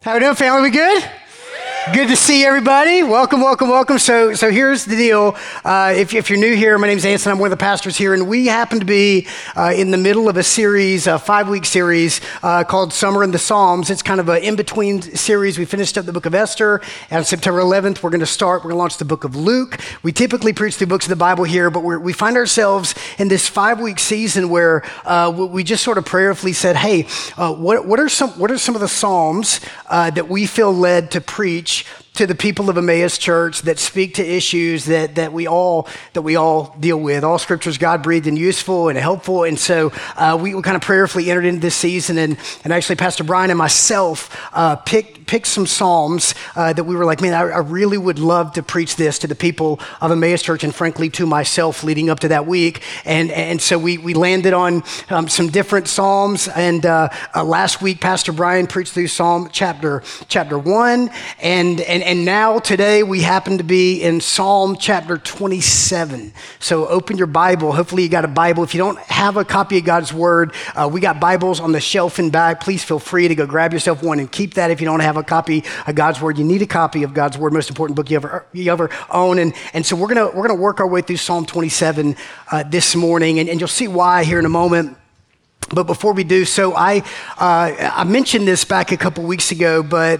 How we doing, family? We good? Good to see everybody. Welcome, welcome, welcome. So here's the deal. If you're new here, my name's Anson. I'm one of the pastors here, and we happen to be in the middle of a series, a 5-week series called Summer in the Psalms. It's kind of an in-between series. We finished up the book of Esther, and on September 11th, we're going to launch the book of Luke. We typically preach through books of the Bible here, but we find ourselves in this 5-week season where we just sort of prayerfully said, hey, what are some of the Psalms that we feel led to preach to the people of Emmaus Church that speak to issues that we all deal with. All scripture is God-breathed and useful and helpful. And so we kind of prayerfully entered into this season. And actually, Pastor Brian and myself picked some Psalms that we were like, man, I really would love to preach this to the people of Emmaus Church and frankly to myself leading up to that week. And so we landed on some different Psalms. And last week, Pastor Brian preached through Psalm chapter 1. And now today we happen to be in Psalm chapter 27. So open your Bible. Hopefully you got a Bible. If you don't have a copy of God's Word, we got Bibles on the shelf in back. Please feel free to go grab yourself one and keep that. If you don't have a copy of God's Word, you need a copy of God's Word, most important book you ever own. And so we're gonna work our way through Psalm 27 this morning, and you'll see why here in a moment. But before we do so, I mentioned this back a couple weeks ago, but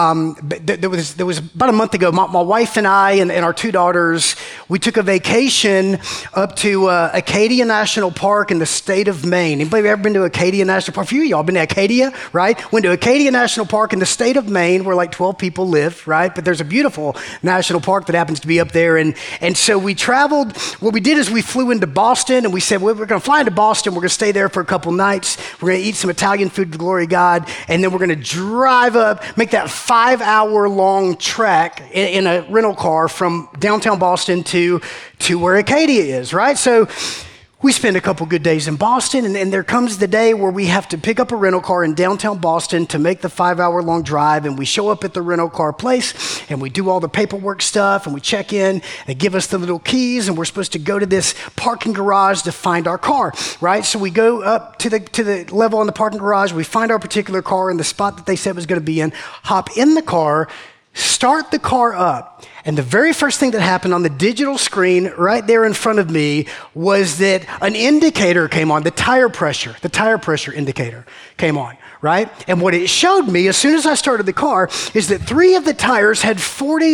there was about a month ago, my wife and I and our two daughters, we took a vacation up to Acadia National Park in the state of Maine. Anybody ever been to Acadia National Park? A few of y'all been to Acadia, right? Went to Acadia National Park in the state of Maine where like 12 people live, right? But there's a beautiful national park that happens to be up there. And so we traveled. What we did is we flew into Boston and we said, well, we're going to fly into Boston. We're going to stay there for a couple nights. We're going to eat some Italian food to the glory of God, and then we're going to drive up, make that 5-hour-long trek in a rental car from downtown Boston to where Acadia is, right? So we spend a couple good days in Boston, and there comes the day where we have to pick up a rental car in downtown Boston to make the 5-hour-long drive, and we show up at the rental car place, and we do all the paperwork stuff, and we check in, they give us the little keys, and we're supposed to go to this parking garage to find our car, right? So we go up to the level in the parking garage, we find our particular car in the spot that they said was going to be in, hop in the car, start the car up. And the very first thing that happened on the digital screen right there in front of me was that an indicator came on, the tire pressure indicator came on, right? And what it showed me as soon as I started the car is that 3 of the tires had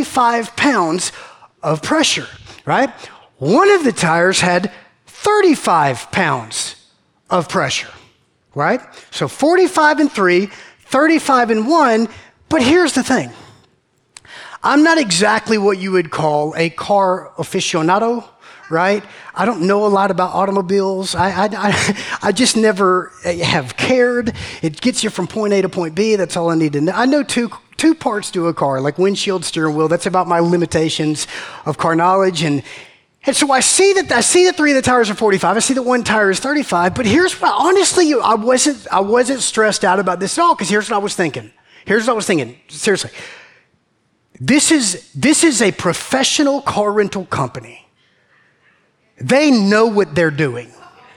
45 pounds of pressure, right? 1 of the tires had 35 pounds of pressure, right? So 45 in 3, 35 in 1, but here's the thing. I'm not exactly what you would call a car aficionado, right? I don't know a lot about automobiles. I just never have cared. It gets you from point A to point B. That's all I need to know. I know two parts to a car, like windshield, steering wheel. That's about my limitations of car knowledge. And so I see that 3 of the tires are 45. I see that 1 tire is 35. But here's what, honestly, I wasn't stressed out about this at all, because here's what I was thinking. Seriously. This is a professional car rental company. They know what they're doing.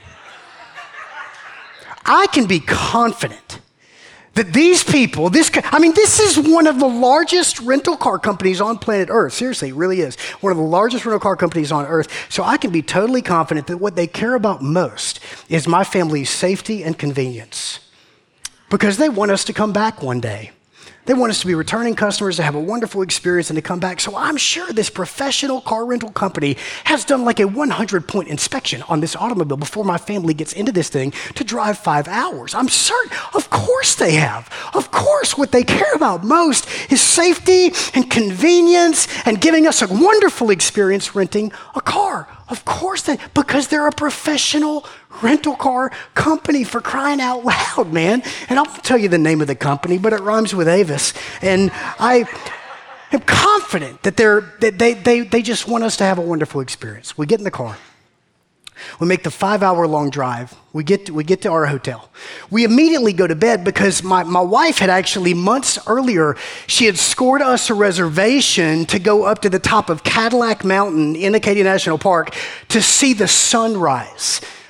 I can be confident that these people, this is one of the largest rental car companies on planet Earth. Seriously, it really is. One of the largest rental car companies on Earth. So I can be totally confident that what they care about most is my family's safety and convenience. Because they want us to come back one day. They want us to be returning customers, to have a wonderful experience, and to come back. So I'm sure this professional car rental company has done like a 100-point inspection on this automobile before my family gets into this thing to drive 5 hours. I'm certain. Of course they have. Of course, what they care about most is safety and convenience and giving us a wonderful experience renting a car. Of course because they're a professional rental car company, for crying out loud, man. And I'll tell you the name of the company, but it rhymes with Avis. And I am confident that they just want us to have a wonderful experience. We get in the car. We make the 5-hour-long drive. We get to our hotel. We immediately go to bed because my wife had actually, months earlier, she had scored us a reservation to go up to the top of Cadillac Mountain in Acadia National Park to see the sunrise,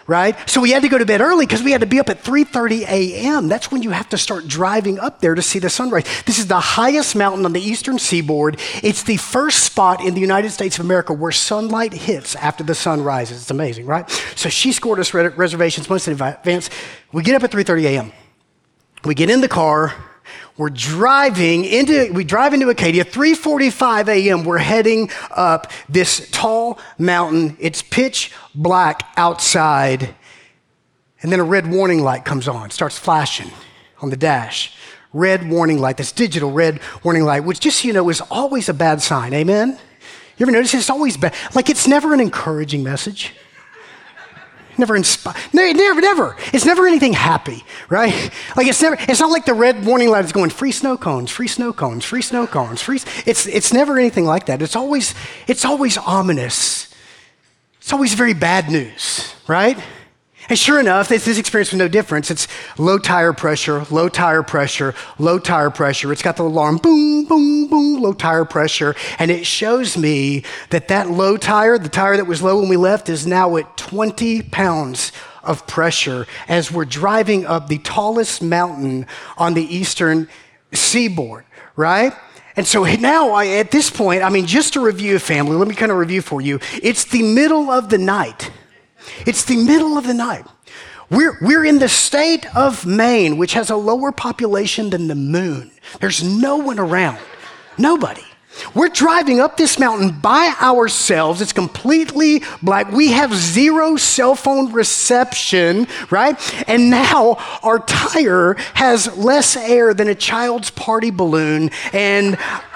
right? So we had to go to bed early because we had to be up at 3:30 a.m. That's when you have to start driving up there to see the sunrise. This is the highest mountain on the eastern seaboard. It's the first spot in the United States of America where sunlight hits after the sun rises. It's amazing, right? So she scored us reservations months in advance. We get up at 3:30 a.m. We get in the car. We drive into Acadia, 3:45 a.m. We're heading up this tall mountain. It's pitch black outside. And then a red warning light comes on, starts flashing on the dash. Red warning light, this digital red warning light, which just so you know is always a bad sign, amen? You ever notice it's always bad? Like it's never an encouraging message. Never inspire. Never. It's never anything happy, right? Like it's not like the red warning light is going free snow cones, free snow cones, free snow cones, free. It's never anything like that. It's always ominous. It's always very bad news, right? And sure enough, this experience was no difference. It's low tire pressure, low tire pressure, low tire pressure. It's got the alarm, boom, boom, boom, low tire pressure. And it shows me that low tire, the tire that was low when we left, is now at 20 pounds of pressure as we're driving up the tallest mountain on the eastern seaboard, right? And so now, at this point, just to review, family, let me kind of review for you. It's the middle of the night. It's the middle of the night. We're in the state of Maine, which has a lower population than the moon. There's no one around. Nobody. We're driving up this mountain by ourselves. It's completely black. We have zero cell phone reception, right? And now our tire has less air than a child's party balloon. And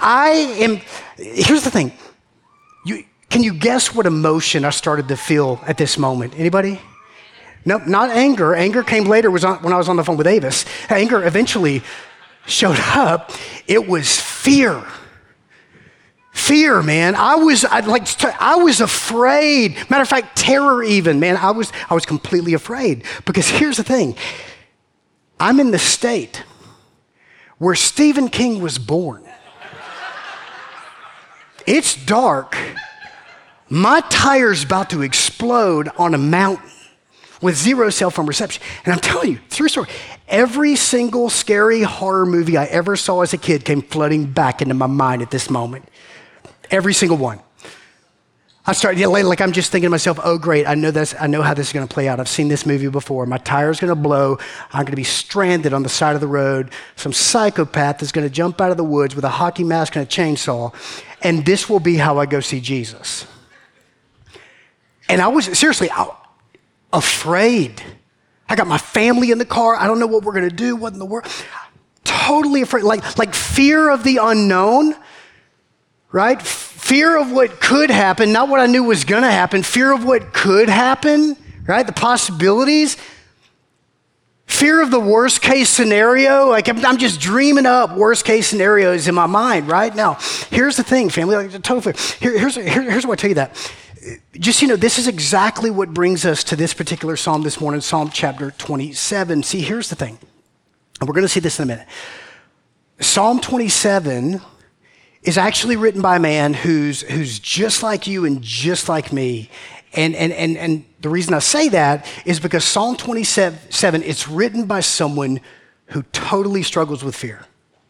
here's the thing. Can you guess what emotion I started to feel at this moment? Anybody? Nope, not anger. Anger came later when I was on the phone with Avis. Anger eventually showed up. It was fear. Fear, man. I was afraid. Matter of fact, terror even, man. I was completely afraid because here's the thing. I'm in the state where Stephen King was born. It's dark. My tire's about to explode on a mountain with zero cell phone reception. And I'm telling you, true story. Every single scary horror movie I ever saw as a kid came flooding back into my mind at this moment. Every single one. I'm just thinking to myself, oh great, I know how this is gonna play out. I've seen this movie before. My tire's gonna blow. I'm gonna be stranded on the side of the road. Some psychopath is gonna jump out of the woods with a hockey mask and a chainsaw. And this will be how I go see Jesus. And I was seriously afraid. I got my family in the car. I don't know what we're going to do. What in the world? Totally afraid. Like fear of the unknown, right? Fear of what could happen, not what I knew was going to happen. Fear of what could happen, right? The possibilities. Fear of the worst case scenario. Like I'm just dreaming up worst case scenarios in my mind, right? Now, here's the thing, family. Like, totally. Here's why I tell you that. Just, this is exactly what brings us to this particular psalm this morning, Psalm chapter 27. See, here's the thing, and we're going to see this in a minute. Psalm 27 is actually written by a man who's just like you and just like me. And the reason I say that is because Psalm 27, it's written by someone who totally struggles with fear,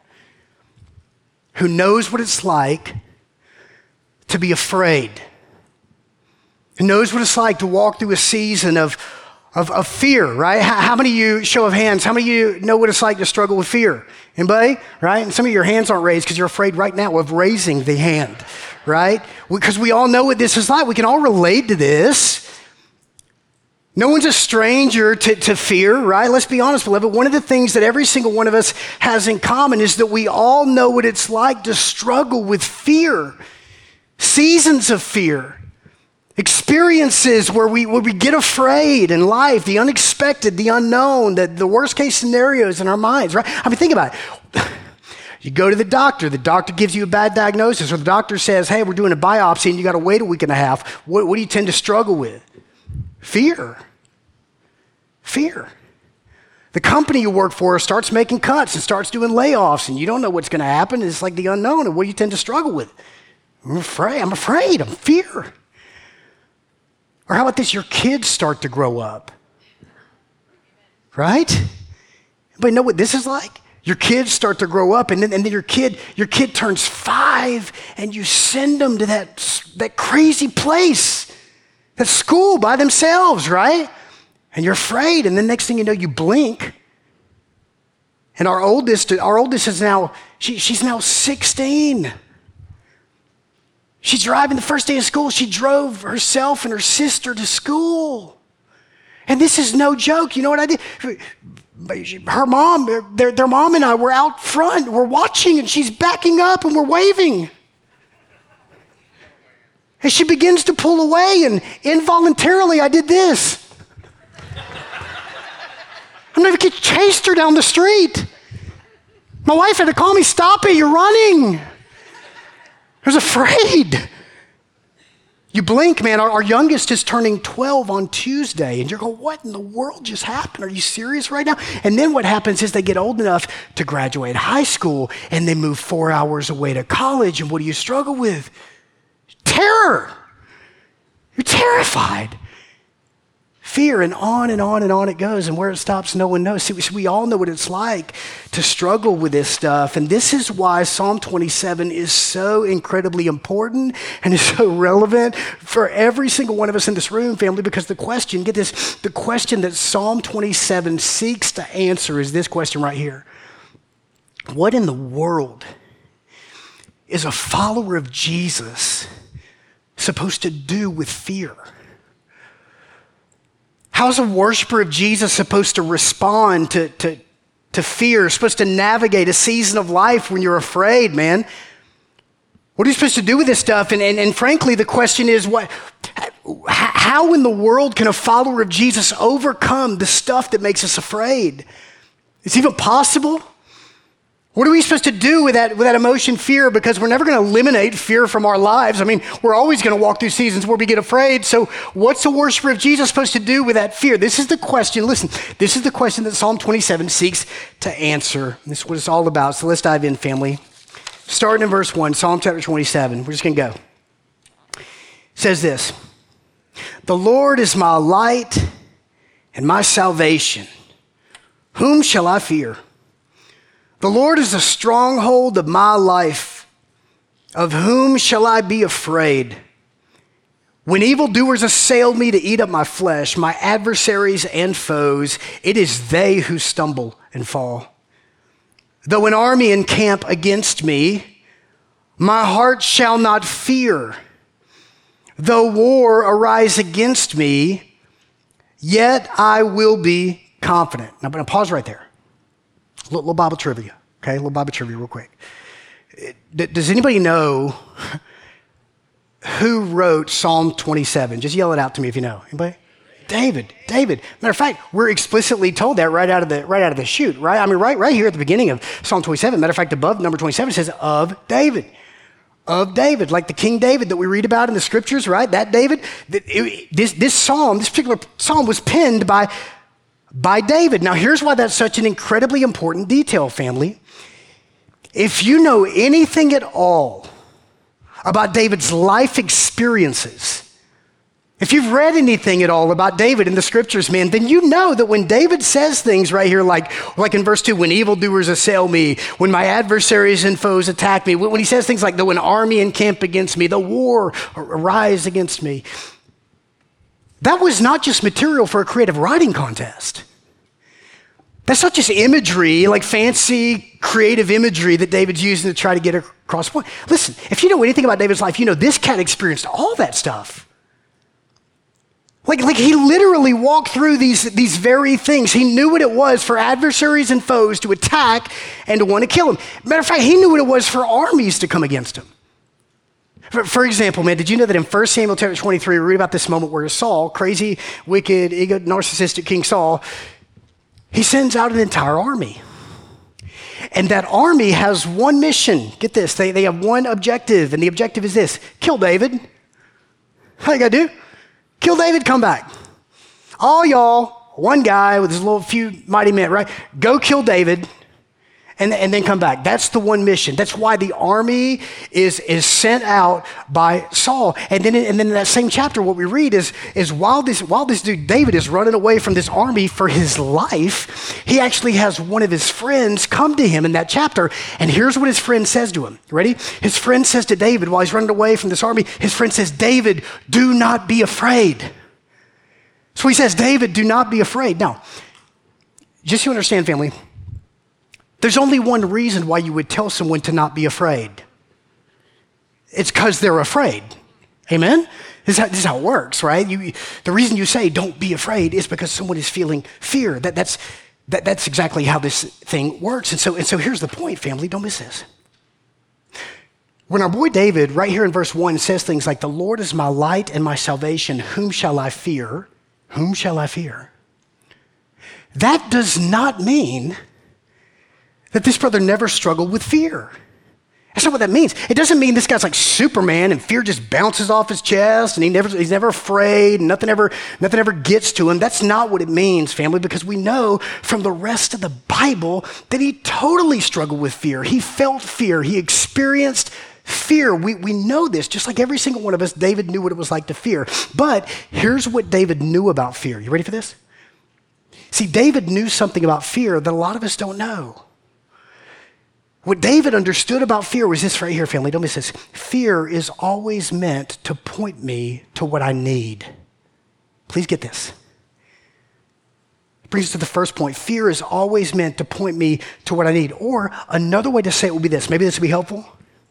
who knows what it's like to be afraid, who knows what it's like to walk through a season of fear, right? How many of you, show of hands, how many of you know what it's like to struggle with fear? Anybody, right? And some of your hands aren't raised because you're afraid right now of raising the hand, right? Because we all know what this is like. We can all relate to this. No one's a stranger to fear, right? Let's be honest, beloved. One of the things that every single one of us has in common is that we all know what it's like to struggle with fear, seasons of fear. Experiences where we get afraid in life, the unexpected, the unknown, the worst case scenarios in our minds, right? Think about it. You go to the doctor gives you a bad diagnosis, or the doctor says, hey, we're doing a biopsy and you got to wait a week and a half. What do you tend to struggle with? Fear. The company you work for starts making cuts and starts doing layoffs and you don't know what's going to happen. It's like the unknown. And what do you tend to struggle with? I'm afraid. I'm fear. Or how about this? Your kids start to grow up, right? But know what this is like? Your kids start to grow up, and then your kid turns 5, and you send them to that crazy place, that school by themselves, right? And you're afraid, and then next thing you know, you blink, and our oldest is now, she's now 16. She's driving the first day of school. She drove herself and her sister to school. And this is no joke. You know what I did? Her mom, their mom and I were out front. We're watching, and she's backing up, and we're waving. And she begins to pull away, and involuntarily I did this. I'm not even chased her down the street. My wife had to call me, "Stop it, you're running." I was afraid. You blink, man. Our youngest is turning 12 on Tuesday, and you're going, what in the world just happened? Are you serious right now? And then what happens is they get old enough to graduate high school, and they move 4 hours away to college, and what do you struggle with? Terror. You're terrified. Fear, and on and on and on it goes, and where it stops, no one knows. See, we all know what it's like to struggle with this stuff, and this is why Psalm 27 is so incredibly important and is so relevant for every single one of us in this room, family, because the question, get this, the question that Psalm 27 seeks to answer is this question right here. What in the world is a follower of Jesus supposed to do with fear? How's a worshiper of Jesus supposed to respond to fear, supposed to navigate a season of life when you're afraid, man? What are you supposed to do with this stuff? And frankly, the question is, how in the world can a follower of Jesus overcome the stuff that makes us afraid? Is it even possible? What are we supposed to do with that emotion, fear? Because we're never going to eliminate fear from our lives. I mean, we're always going to walk through seasons where we get afraid. So what's a worshiper of Jesus supposed to do with that fear? This is the question. Listen, this is the question that Psalm 27 seeks to answer. This is what it's all about. So let's dive in, family. Starting in verse 1, Psalm chapter 27. We're just going to go. It says this, "The Lord is my light and my salvation. Whom shall I fear? The Lord is the stronghold of my life. Of whom shall I be afraid? When evildoers assail me to eat up my flesh, my adversaries and foes, it is they who stumble and fall. Though an army encamp against me, my heart shall not fear. Though war arise against me, yet I will be confident." Now, I'm going to pause right there. Little Bible trivia, okay? A little Bible trivia real quick. Does anybody know who wrote Psalm 27? Just yell it out to me if you know. Anybody? David. Matter of fact, we're explicitly told that right out of the chute, right? I mean, right here at the beginning of Psalm 27. Matter of fact, above number 27 says of David. Of David, like the King David that we read about in the scriptures, right? That David. This particular psalm was penned by David. Now, here's why that's such an incredibly important detail, family. If you know anything at all about David's life experiences, if you've read anything at all about David in the scriptures, man, then you know that when David says things right here, like in verse 2, when evildoers assail me, when my adversaries and foes attack me, when he says things like, though an army encamp against me, the war arise against me, that was not just material for a creative writing contest. That's not just imagery, like fancy creative imagery that David's using to try to get across the point. Listen, if you know anything about David's life, you know this cat experienced all that stuff. Like he literally walked through these very things. He knew what it was for adversaries and foes to attack and to want to kill him. Matter of fact, he knew what it was for armies to come against him. For example, man, did you know that in 1 Samuel chapter 23, we read about this moment where Saul, crazy, wicked, narcissistic King Saul, he sends out an entire army. And that army has one mission. Get this, they have one objective, and the objective is this: kill David. How you gotta do? Kill David, come back. All y'all, one guy with his little few mighty men, right? Go kill David, and then come back. That's the one mission. That's why the army is sent out by Saul. And then in that same chapter, what we read is while this dude David is running away from this army for his life, he actually has one of his friends come to him in that chapter. And here's what his friend says to him. Ready? His friend says to David while he's running away from this army, his friend says, "David, do not be afraid." So he says, "David, do not be afraid." Now, just so you understand, family, there's only one reason why you would tell someone to not be afraid. It's because they're afraid. Amen? This is how it works, right? The reason you say don't be afraid is because someone is feeling fear. That's exactly how this thing works. And so here's the point, family. Don't miss this. When our boy David, right here in verse 1, says things like, "The Lord is my light and my salvation. Whom shall I fear? Whom shall I fear?" That does not mean that this brother never struggled with fear. That's not what that means. It doesn't mean this guy's like Superman and fear just bounces off his chest and he's never afraid and nothing ever gets to him. That's not what it means, family, because we know from the rest of the Bible that he totally struggled with fear. He felt fear. He experienced fear. We know this. Just like every single one of us, David knew what it was like to fear. But here's what David knew about fear. You ready for this? See, David knew something about fear that a lot of us don't know. What David understood about fear was this right here, family. Don't miss this. Fear is always meant to point me to what I need. Please get this. It brings us to the first point. Fear is always meant to point me to what I need. Or another way to say it would be this. Maybe this would be helpful.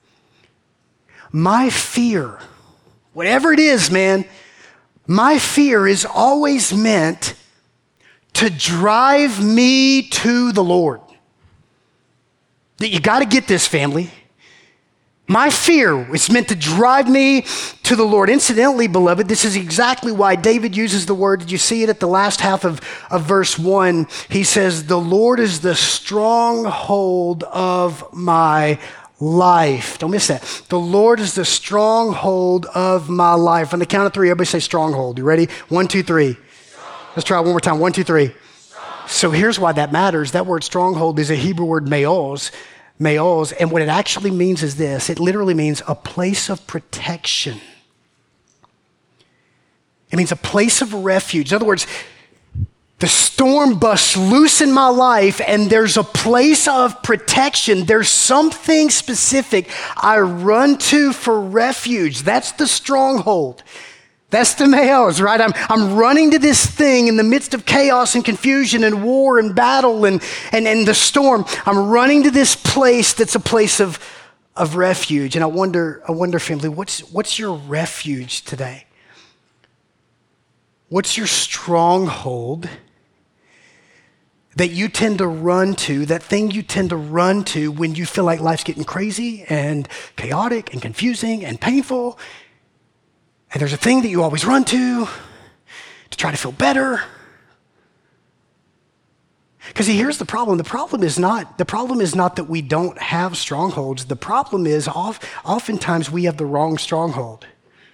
My fear, whatever it is, man, my fear is always meant to drive me to the Lord. You got to get this, family. My fear is meant to drive me to the Lord. Incidentally, beloved, this is exactly why David uses the word. Did you see it at the last half of verse 1? He says, "The Lord is the stronghold of my life." Don't miss that. The Lord is the stronghold of my life. On the count of three, everybody say stronghold. You ready? 1, 2, 3. Let's try it one more time. 1, 2, 3. So here's why that matters. That word stronghold is a Hebrew word me'oz, and what it actually means is this. It literally means a place of protection. It means a place of refuge. In other words, the storm busts loose in my life and there's a place of protection. There's something specific I run to for refuge. That's the stronghold. That's the me'oz, right? I'm running to this thing in the midst of chaos and confusion and war and battle and the storm. I'm running to this place that's a place of refuge. And I wonder, family, what's your refuge today? What's your stronghold that you tend to run to, that thing you tend to run to when you feel like life's getting crazy and chaotic and confusing and painful? And there's a thing that you always run to try to feel better. Because here's the problem. The problem is not that we don't have strongholds. The problem is oftentimes we have the wrong stronghold.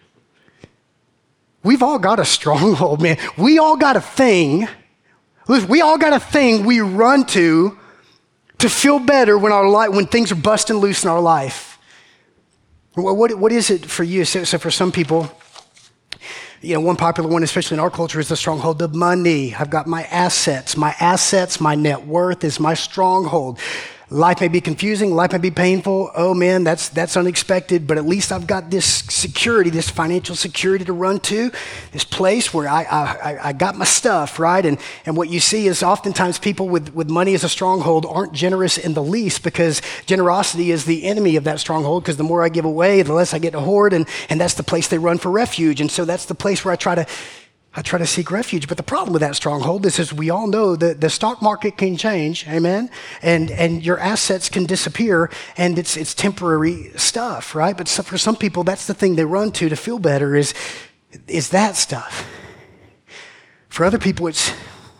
We've all got a stronghold, man. We all got a thing. We all got a thing we run to feel better when things are busting loose in our life. What is it for you? So for some people, one popular one, especially in our culture, is the stronghold of money. I've got my assets, my net worth is my stronghold. Life may be confusing, life may be painful. Oh man, that's unexpected, but at least I've got this security, this financial security to run to, this place where I got my stuff, right? And what you see is oftentimes people with money as a stronghold aren't generous in the least, because generosity is the enemy of that stronghold, because the more I give away, the less I get to hoard, and that's the place they run for refuge. And so that's the place where I try to seek refuge. But the problem with that stronghold is, as we all know, the stock market can change, amen? And your assets can disappear, and it's temporary stuff, right? But for some people, that's the thing they run to feel better is that stuff. For other people, it's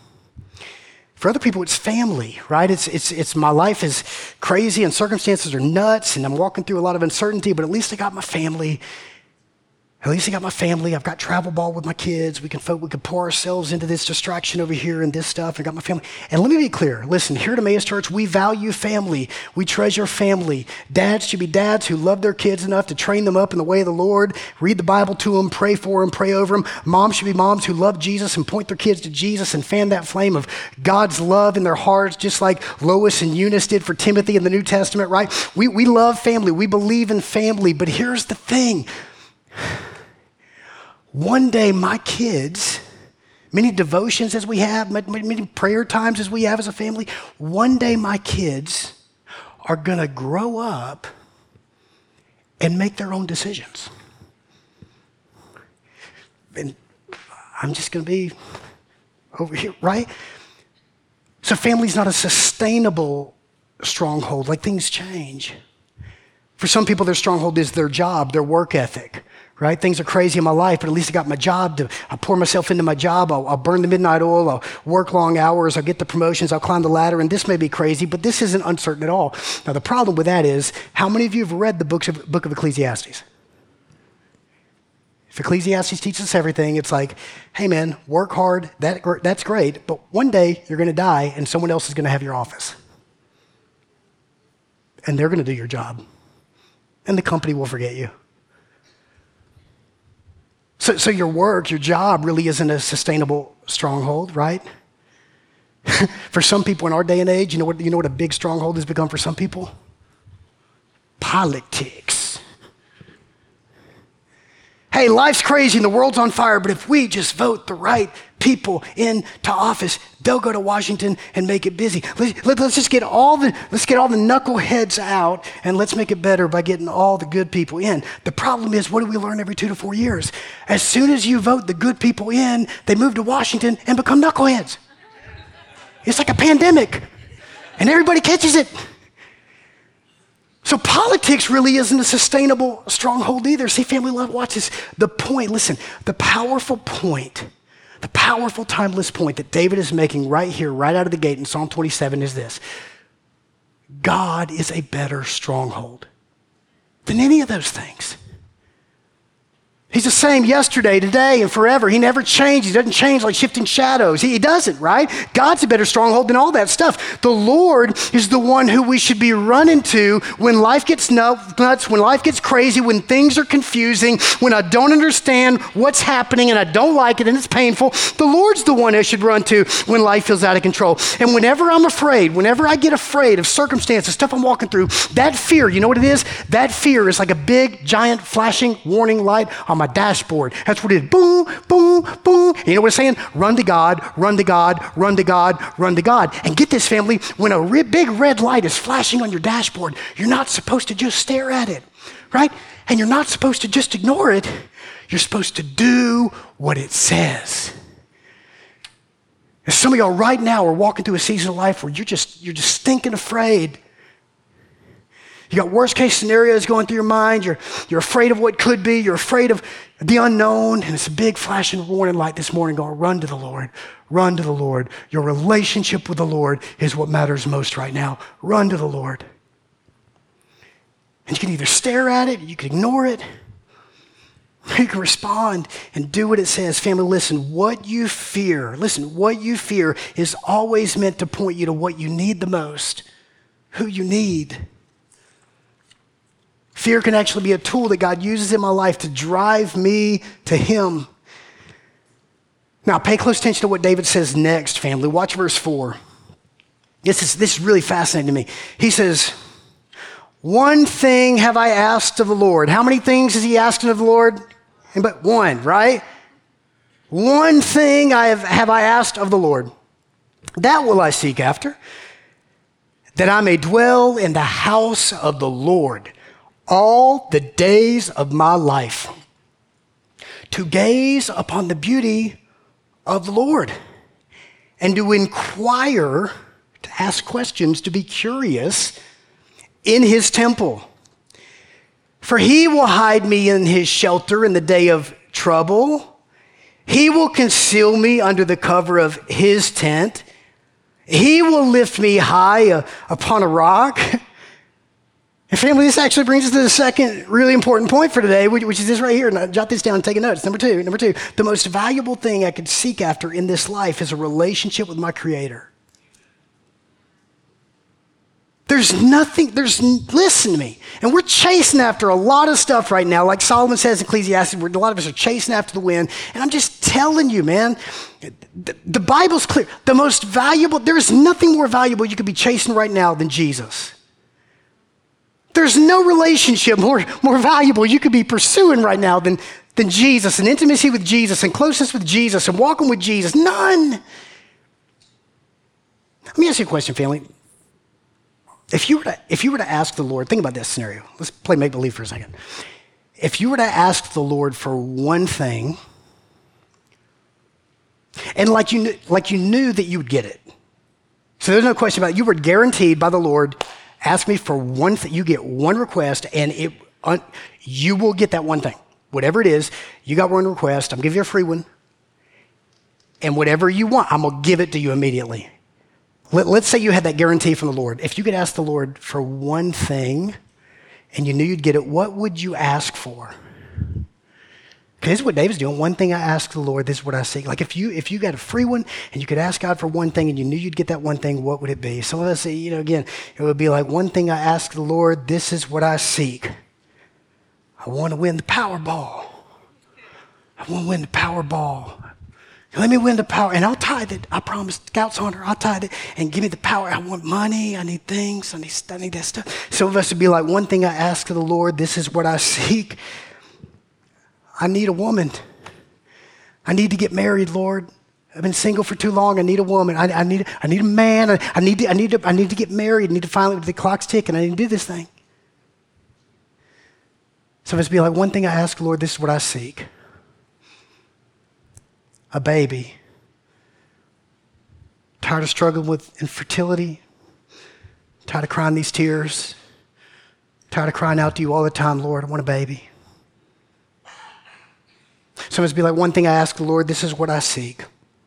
family, right? It's my life is crazy and circumstances are nuts and I'm walking through a lot of uncertainty, but at least I got my family. At least I got my family. I've got travel ball with my kids. We can pour ourselves into this distraction over here and this stuff. I got my family. And let me be clear. Listen, here at Emmaus Church, we value family. We treasure family. Dads should be dads who love their kids enough to train them up in the way of the Lord, read the Bible to them, pray for them, pray over them. Moms should be moms who love Jesus and point their kids to Jesus and fan that flame of God's love in their hearts, just like Lois and Eunice did for Timothy in the New Testament, right? We love family. We believe in family. But here's the thing. One day my kids, many devotions as we have, many prayer times as we have as a family, one day my kids are going to grow up and make their own decisions. And I'm just going to be over here, right? So family's not a sustainable stronghold. Like, things change. For some people, their stronghold is their job, their work ethic. Right? Things are crazy in my life, but at least I got my job. I pour myself into my job. I'll burn the midnight oil. I'll work long hours. I'll get the promotions. I'll climb the ladder. And this may be crazy, but this isn't uncertain at all. Now, the problem with that is, how many of you have read the book of Ecclesiastes? If Ecclesiastes teaches us everything, it's like, hey man, work hard. That's great. But one day you're going to die and someone else is going to have your office. And they're going to do your job. And the company will forget you. So your work, your job really isn't a sustainable stronghold, right? For some people in our day and age, you know what a big stronghold has become for some people? Politics. Hey, life's crazy and the world's on fire, but if we just vote the right people into office, they'll go to Washington and make it busy. Let's just get all the knuckleheads out, and let's make it better by getting all the good people in. The problem is, what do we learn every 2 to 4 years? As soon as you vote the good people in, they move to Washington and become knuckleheads. It's like a pandemic, and everybody catches it. So politics really isn't a sustainable stronghold either. See, family love, watch this. The point, listen, the powerful timeless point that David is making right here, right out of the gate in Psalm 27 is this: God is a better stronghold than any of those things. He's the same yesterday, today, and forever. He never changes. He doesn't change like shifting shadows. He doesn't, right? God's a better stronghold than all that stuff. The Lord is the one who we should be running to when life gets nuts, when life gets crazy, when things are confusing, when I don't understand what's happening and I don't like it and it's painful. The Lord's the one I should run to when life feels out of control. And whenever I'm afraid, whenever I get afraid of circumstances, stuff I'm walking through, that fear, you know what it is? That fear is like a big, giant, flashing warning light on my dashboard. That's what it is. Boom, boom, boom. And you know what it's saying? Run to God, run to God, run to God, run to God. And get this, family, when a big red light is flashing on your dashboard, you're not supposed to just stare at it, right? And you're not supposed to just ignore it. You're supposed to do what it says. And some of y'all right now are walking through a season of life where you're just stinking afraid. You got worst case scenarios going through your mind. You're afraid of what could be. You're afraid of the unknown. And it's a big flashing warning light this morning going, run to the Lord. Run to the Lord. Your relationship with the Lord is what matters most right now. Run to the Lord. And you can either stare at it, you can ignore it, or you can respond and do what it says. Family, listen, what you fear is always meant to point you to what you need the most, who you need. Fear can actually be a tool that God uses in my life to drive me to Him. Now, pay close attention to what David says next, family. Watch verse 4. This is really fascinating to me. He says, one thing have I asked of the Lord. How many things is he asking of the Lord? But one, right? One thing have I asked of the Lord. That will I seek after, that I may dwell in the house of the Lord all the days of my life, to gaze upon the beauty of the Lord and to inquire, to ask questions, to be curious in His temple. For He will hide me in His shelter in the day of trouble. He will conceal me under the cover of His tent. He will lift me high upon a rock. And family, this actually brings us to the second really important point for today, which is this right here. And jot this down and take a note. It's number two. Number two, the most valuable thing I could seek after in this life is a relationship with my Creator. Listen to me. And we're chasing after a lot of stuff right now. Like Solomon says in Ecclesiastes, a lot of us are chasing after the wind. And I'm just telling you, man, the Bible's clear. The most valuable, there is nothing more valuable you could be chasing right now than Jesus. There's no relationship more valuable you could be pursuing right now than Jesus, and intimacy with Jesus, and closeness with Jesus, and walking with Jesus. None. Let me ask you a question, family. If you were to ask the Lord, think about this scenario. Let's play make-believe for a second. If you were to ask the Lord for one thing, and like you knew that you would get it. So there's no question about it. You were guaranteed by the Lord, ask me for one thing. You get one request, and you will get that one thing. Whatever it is, you got one request. I'm giving you a free one. And whatever you want, I'm going to give it to you immediately. Let's say you had that guarantee from the Lord. If you could ask the Lord for one thing and you knew you'd get it, what would you ask for? Because this is what David's doing. One thing I ask the Lord, this is what I seek. Like if you got a free one and you could ask God for one thing and you knew you'd get that one thing, what would it be? Some of us say, again, it would be like, one thing I ask the Lord, this is what I seek. I want to win the Powerball. I want to win the Powerball. Let me win the power, and I'll tithe it. I promise, Scouts Hunter, I'll tithe it, and give me the power. I want money, I need things, I need that stuff. Some of us would be like, one thing I ask of the Lord, this is what I seek. I need a woman. I need to get married, Lord. I've been single for too long. I need a woman. I need a man. I need to get married. I need to finally, the clock's ticking. I need to do this thing. Some of us would be like, one thing I ask, Lord, this is what I seek. A baby. Tired of struggling with infertility. Tired of crying these tears. Tired of crying out to you all the time, Lord, I want a baby. Some of us be like, one thing I ask the Lord, this is what I seek.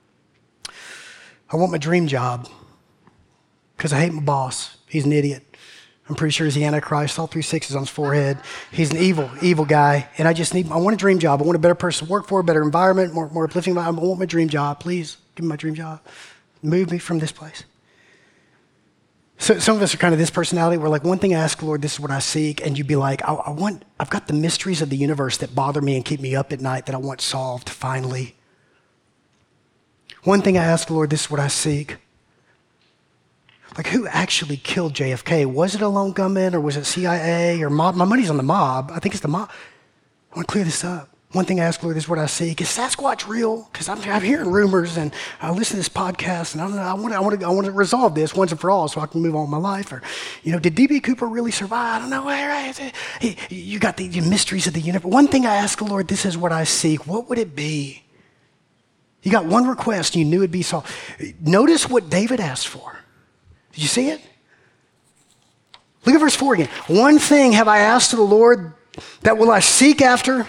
I want my dream job because I hate my boss. He's an idiot. I'm pretty sure he's the Antichrist, all 3 6s on his forehead. He's an evil guy. And I want a dream job. I want a better person to work for, a better environment, more uplifting environment. I want my dream job. Please give me my dream job. Move me from this place. So some of us are kind of this personality. We're like, one thing I ask, Lord, this is what I seek. And you'd be like, I've got the mysteries of the universe that bother me and keep me up at night that I want solved finally. One thing I ask, Lord, this is what I seek. Like, who actually killed JFK? Was it a lone gunman or was it CIA or mob? My money's on the mob. I think it's the mob. I want to clear this up. One thing I ask, Lord, this is what I seek. Is Sasquatch real? Because I'm hearing rumors and I listen to this podcast and I don't know. I want to resolve this once and for all so I can move on with my life. Or, did D.B. Cooper really survive? I don't know. You got the mysteries of the universe. One thing I ask the Lord, this is what I seek. What would it be? You got one request and you knew it'd be solved. Notice what David asked for. Did you see it? Look at verse 4 again. One thing have I asked of the Lord, that will I seek after,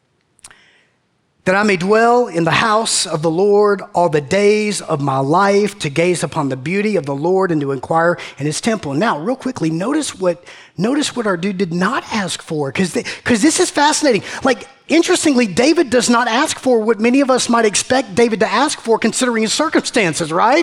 that I may dwell in the house of the Lord all the days of my life, to gaze upon the beauty of the Lord and to inquire in his temple. Now, real quickly, notice what our dude did not ask for, because this is fascinating. Like, interestingly, David does not ask for what many of us might expect David to ask for considering his circumstances, right?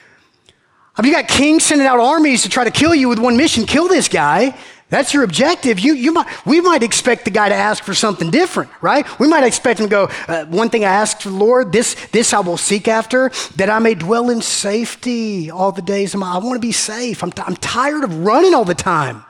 I mean, you got kings sending out armies to try to kill you with one mission. Kill this guy. That's your objective. We might expect the guy to ask for something different, right? We might expect him to go, one thing I ask for the Lord, this I will seek after, that I may dwell in safety all the days of my life. I want to be safe. I'm tired of running all the time.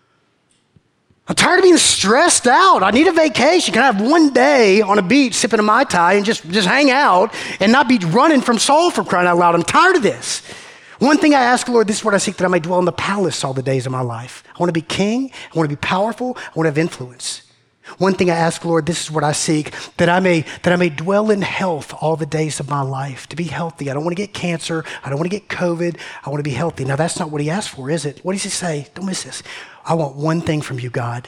I'm tired of being stressed out. I need a vacation. Can I have one day on a beach sipping a Mai Tai and just hang out and not be running from Saul for crying out loud? I'm tired of this. One thing I ask, Lord, this is what I seek, that I may dwell in the palace all the days of my life. I want to be king. I want to be powerful. I want to have influence. One thing I ask, Lord, this is what I seek, that I may dwell in health all the days of my life, to be healthy. I don't want to get cancer. I don't want to get COVID. I want to be healthy. Now, that's not what he asked for, is it? What does he say? Don't miss this. I want one thing from you, God.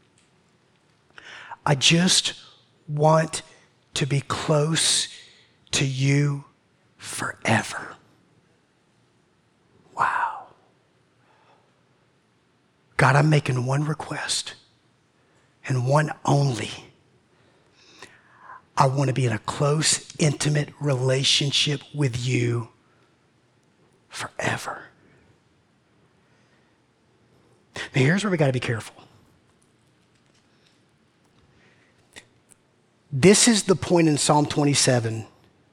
I just want to be close to you forever. Wow. God, I'm making one request and one only. I want to be in a close, intimate relationship with you forever. Now, here's where we got to be careful. This is the point in Psalm 27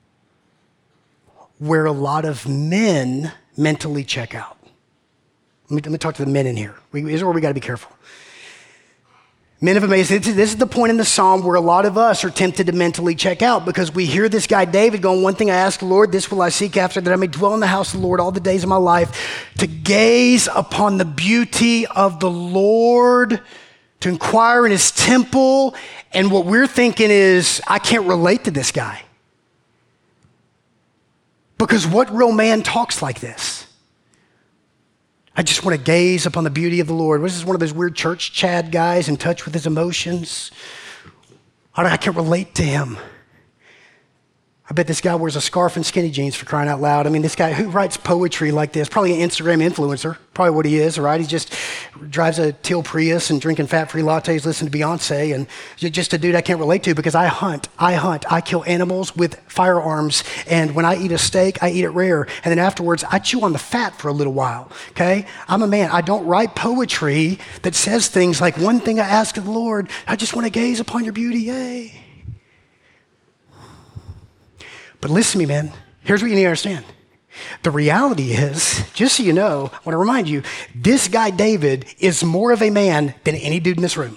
where a lot of men mentally check out. Let me talk to the men in here. This is where we got to be careful. Men of amazing, this is the point in the Psalm where a lot of us are tempted to mentally check out because we hear this guy David going, one thing I ask the Lord, this will I seek after, that I may dwell in the house of the Lord all the days of my life, to gaze upon the beauty of the Lord, to inquire in his temple. And what we're thinking is, I can't relate to this guy. Because what real man talks like this? I just want to gaze upon the beauty of the Lord. This is one of those weird church Chad guys in touch with his emotions. I can't relate to him. I bet this guy wears a scarf and skinny jeans, for crying out loud. I mean, this guy who writes poetry like this, probably an Instagram influencer, probably what he is, right? He just drives a teal Prius and drinking fat-free lattes, listening to Beyonce, and just a dude I can't relate to because I hunt, I kill animals with firearms, and when I eat a steak, I eat it rare, and then afterwards, I chew on the fat for a little while, okay? I'm a man. I don't write poetry that says things like, one thing I ask of the Lord, I just want to gaze upon your beauty, yay. But listen to me, man. Here's what you need to understand. The reality is, just so you know, I want to remind you, this guy David is more of a man than any dude in this room.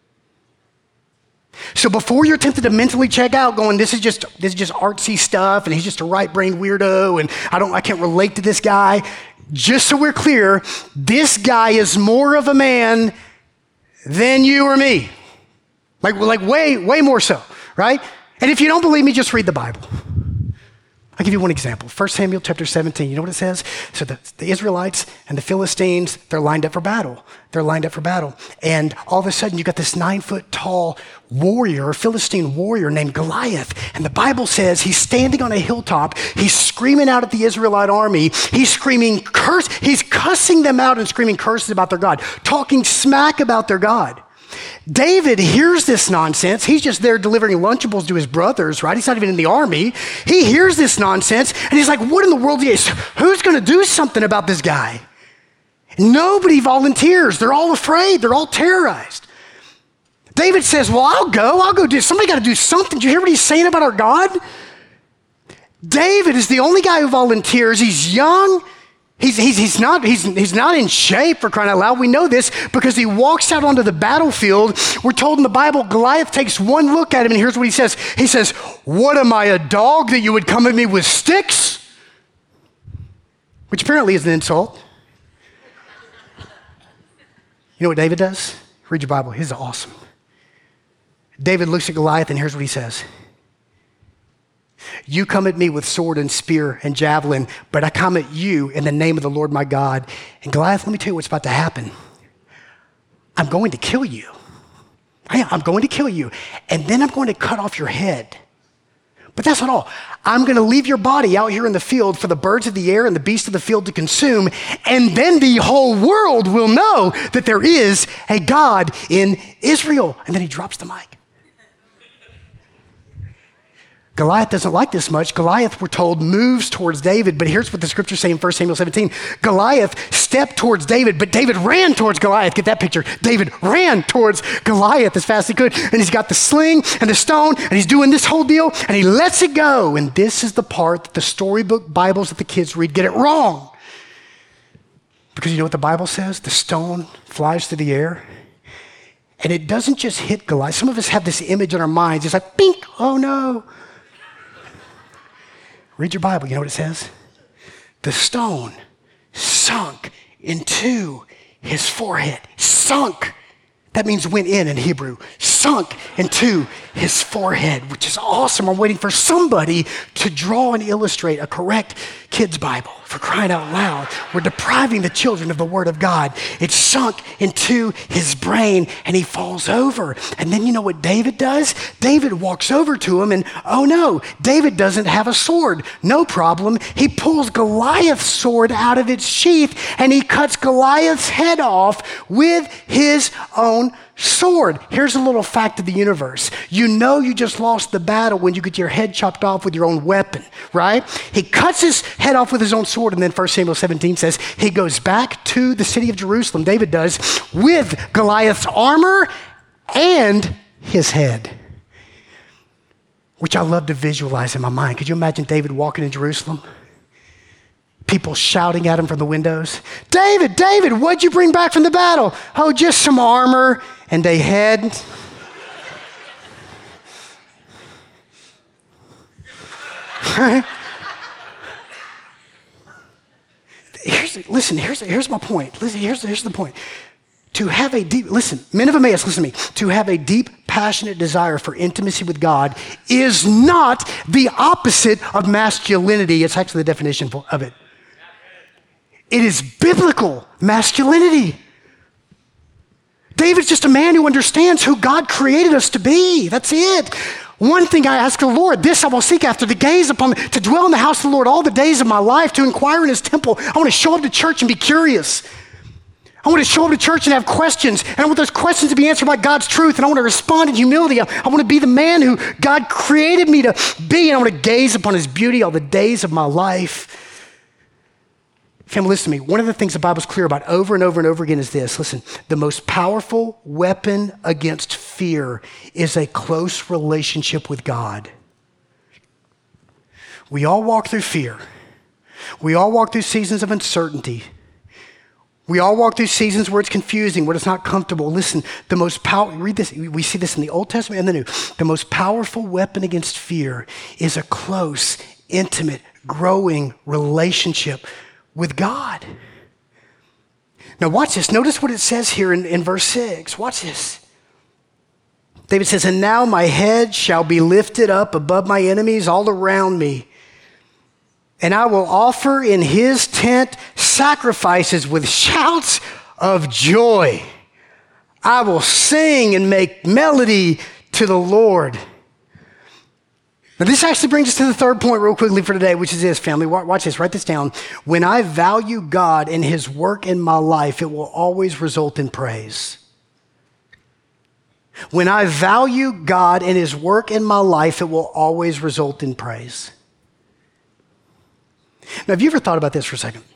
So before you're tempted to mentally check out going, this is just artsy stuff and he's just a right-brained weirdo and I can't relate to this guy, just so we're clear, this guy is more of a man than you or me. Like way more so, right? And if you don't believe me, just read the Bible. I'll give you one example. 1 Samuel chapter 17, you know what it says? So the Israelites and the Philistines, they're lined up for battle. And all of a sudden, you got this 9-foot-tall warrior, Philistine warrior named Goliath. And the Bible says he's standing on a hilltop. He's screaming out at the Israelite army. He's cussing them out and screaming curses about their God, talking smack about their God. David hears this nonsense. He's just there delivering Lunchables to his brothers, right? He's not even in the army. He hears this nonsense, and he's like, what in the world is who's going to do something about this guy? Nobody volunteers. They're all afraid. They're all terrorized. David says, well, I'll go do, somebody got to do something. Do you hear what he's saying about our God? David is the only guy who volunteers. He's young. He's not in shape, for crying out loud. We know this because he walks out onto the battlefield. We're told in the Bible, Goliath takes one look at him, and here's what he says. He says, what am I, a dog that you would come at me with sticks? Which apparently is an insult. You know what David does? Read your Bible. He's awesome. David looks at Goliath, and here's what he says. You come at me with sword and spear and javelin, but I come at you in the name of the Lord my God. And Goliath, let me tell you what's about to happen. I'm going to kill you. I'm going to kill you. And then I'm going to cut off your head. But that's not all. I'm going to leave your body out here in the field for the birds of the air and the beasts of the field to consume. And then the whole world will know that there is a God in Israel. And then he drops the mic. Goliath doesn't like this much. Goliath, we're told, moves towards David, but here's what the scriptures say in 1 Samuel 17. Goliath stepped towards David, but David ran towards Goliath. Get that picture. David ran towards Goliath as fast as he could, and he's got the sling and the stone, and he's doing this whole deal, and he lets it go. And this is the part that the storybook Bibles that the kids read get it wrong. Because you know what the Bible says? The stone flies through the air, and it doesn't just hit Goliath. Some of us have this image in our minds. It's like, bink, oh no. Read your Bible. You know what it says? The stone sunk into his forehead. Sunk. That means went in Hebrew. Sunk into his forehead, which is awesome. I'm waiting for somebody to draw and illustrate a correct kids' Bible, for crying out loud. We're depriving the children of the Word of God. It's sunk into his brain and he falls over. And then you know what David does? David walks over to him and, oh no, David doesn't have a sword. No problem. He pulls Goliath's sword out of its sheath and he cuts Goliath's head off with his own sword. Here's a little fact of the universe. You know you just lost the battle when you get your head chopped off with your own weapon, right? He cuts his head off with his own sword, and then 1 Samuel 17 says he goes back to the city of Jerusalem, David does, with Goliath's armor and his head, which I love to visualize in my mind. Could you imagine David walking in Jerusalem? People shouting at him from the windows. David, David, what'd you bring back from the battle? Oh, just some armor and a head. Here's my point. Listen, here's the point. To have a deep, listen, men of Emmaus, listen to me. To have a deep, passionate desire for intimacy with God is not the opposite of masculinity. It's actually the definition of it. It is biblical masculinity. David's just a man who understands who God created us to be. That's it. One thing I ask the Lord, this I will seek after, to gaze upon, to dwell in the house of the Lord all the days of my life, to inquire in his temple. I want to show up to church and be curious. I want to show up to church and have questions, and I want those questions to be answered by God's truth, and I want to respond in humility. I want to be the man who God created me to be, and I want to gaze upon his beauty all the days of my life. Family, listen to me. One of the things the Bible's clear about over and over and over again is this. Listen, the most powerful weapon against fear is a close relationship with God. We all walk through fear. We all walk through seasons of uncertainty. We all walk through seasons where it's confusing, where it's not comfortable. Listen, read this, we see this in the Old Testament and the New. The most powerful weapon against fear is a close, intimate, growing relationship with God. Now watch this. Notice what it says here in verse 6. Watch this. David says, and now my head shall be lifted up above my enemies all around me. And I will offer in his tent sacrifices with shouts of joy. I will sing and make melody to the Lord. Now, this actually brings us to the third point real quickly for today, which is this, family. Watch this. Write this down. When I value God and his work in my life, it will always result in praise. When I value God and his work in my life, it will always result in praise. Now, have you ever thought about this for a second?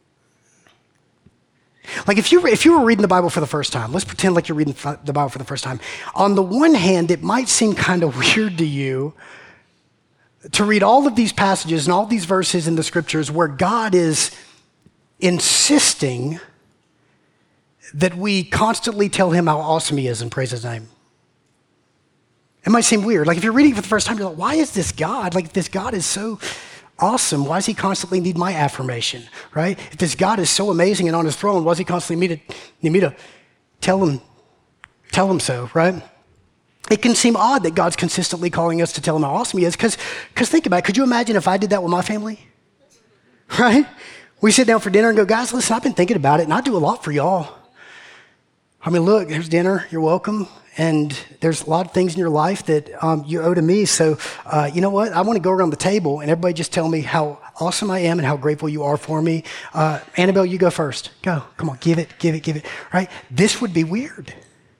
Like if you were reading the Bible for the first time, let's pretend like you're reading the Bible for the first time. On the one hand, it might seem kind of weird to you to read all of these passages and all these verses in the scriptures where God is insisting that we constantly tell him how awesome he is and praise his name. It might seem weird. Like if you're reading for the first time, you're like, why is this God? Like this God is so awesome. Why does he constantly need my affirmation, right? If this God is so amazing and on his throne, why does he constantly need me to tell him so, right? It can seem odd that God's consistently calling us to tell him how awesome he is, because think about it. Could you imagine if I did that with my family, right? We sit down for dinner and go, guys, listen, I've been thinking about it, and I do a lot for y'all. I mean, look, there's dinner. You're welcome. And there's a lot of things in your life that you owe to me. So you know what? I want to go around the table and everybody just tell me how awesome I am and how grateful you are for me. Annabelle, you go first. Go. Come on. Give it. Right? This would be weird.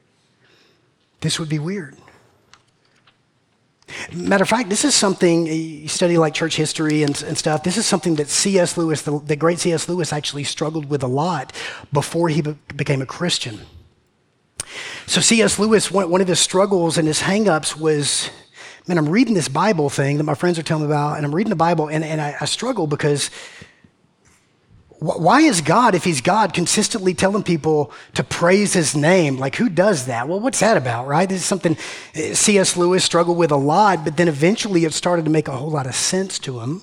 Matter of fact, this is something, you study like church history and stuff, this is something that C.S. Lewis, the great C.S. Lewis actually struggled with a lot before he became a Christian. So C.S. Lewis, one of his struggles and his hang-ups was, man, I'm reading this Bible thing that my friends are telling me about, and I'm reading the Bible, and I struggle because why is God, if he's God, consistently telling people to praise his name? Like, who does that? Well, what's that about, right? This is something C.S. Lewis struggled with a lot, but then eventually it started to make a whole lot of sense to him.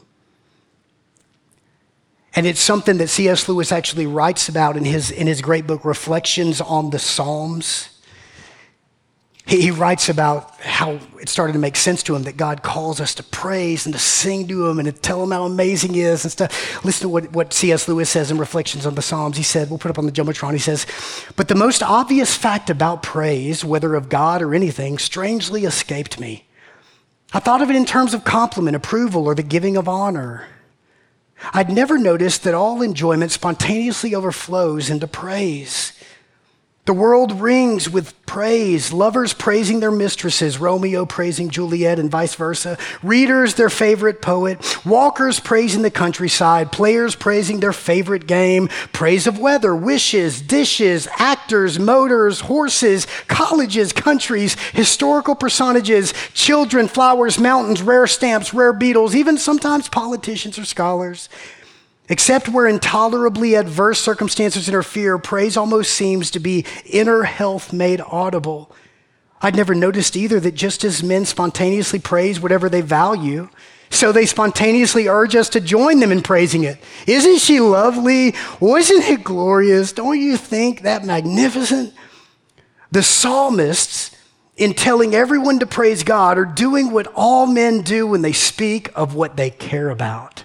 And it's something that C.S. Lewis actually writes about in his great book, Reflections on the Psalms. He writes about how it started to make sense to him that God calls us to praise and to sing to him and to tell him how amazing he is and stuff. Listen to what C.S. Lewis says in Reflections on the Psalms. He said, we'll put it up on the Jumbotron, he says, "But the most obvious fact about praise, whether of God or anything, strangely escaped me. I thought of it in terms of compliment, approval, or the giving of honor. I'd never noticed that all enjoyment spontaneously overflows into praise. The world rings with praise, lovers praising their mistresses, Romeo praising Juliet and vice versa, readers their favorite poet, walkers praising the countryside, players praising their favorite game, praise of weather, wishes, dishes, actors, motors, horses, colleges, countries, historical personages, children, flowers, mountains, rare stamps, rare beetles, even sometimes politicians or scholars. Except where intolerably adverse circumstances interfere, praise almost seems to be inner health made audible. I'd never noticed either that just as men spontaneously praise whatever they value, so they spontaneously urge us to join them in praising it. Isn't she lovely? Wasn't it glorious? Don't you think that magnificent?" The psalmists, in telling everyone to praise God, are doing what all men do when they speak of what they care about.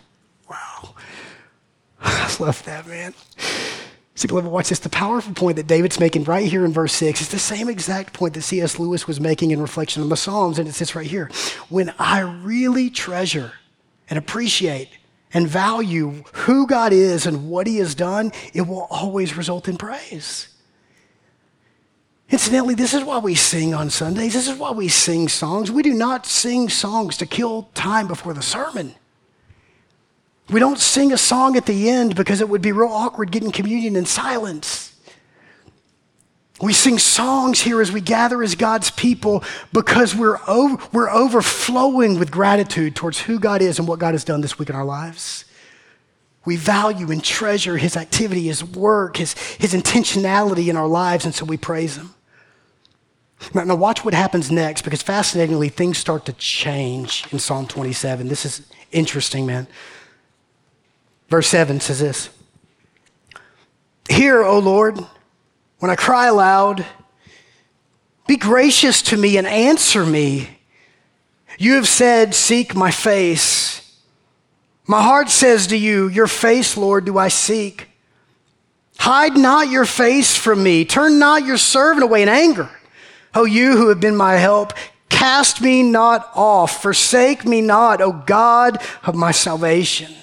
I love that, man. See, beloved, watch this. The powerful point that David's making right here in verse 6 is the same exact point that C.S. Lewis was making in Reflection on the Psalms, and it says right here, when I really treasure and appreciate and value who God is and what he has done, it will always result in praise. Incidentally, this is why we sing on Sundays. This is why we sing songs. We do not sing songs to kill time before the sermon. We don't sing a song at the end because it would be real awkward getting communion in silence. We sing songs here as we gather as God's people because we're overflowing with gratitude towards who God is and what God has done this week in our lives. We value and treasure his activity, his work, his intentionality in our lives, and so we praise him. Now watch what happens next, because fascinatingly, things start to change in Psalm 27. This is interesting, man. Verse 7 says this, "Hear, O Lord, when I cry aloud, be gracious to me and answer me. You have said, seek my face. My heart says to you, your face, Lord, do I seek. Hide not your face from me. Turn not your servant away in anger. O you who have been my help, cast me not off. Forsake me not, O God of my salvation."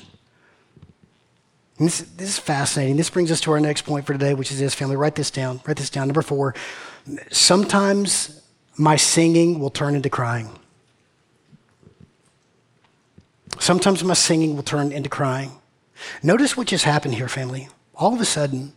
This is fascinating. This brings us to our next point for today, which is this, family. Write this down. Write this down. Number 4, sometimes my singing will turn into crying. Sometimes my singing will turn into crying. Notice what just happened here, family. All of a sudden,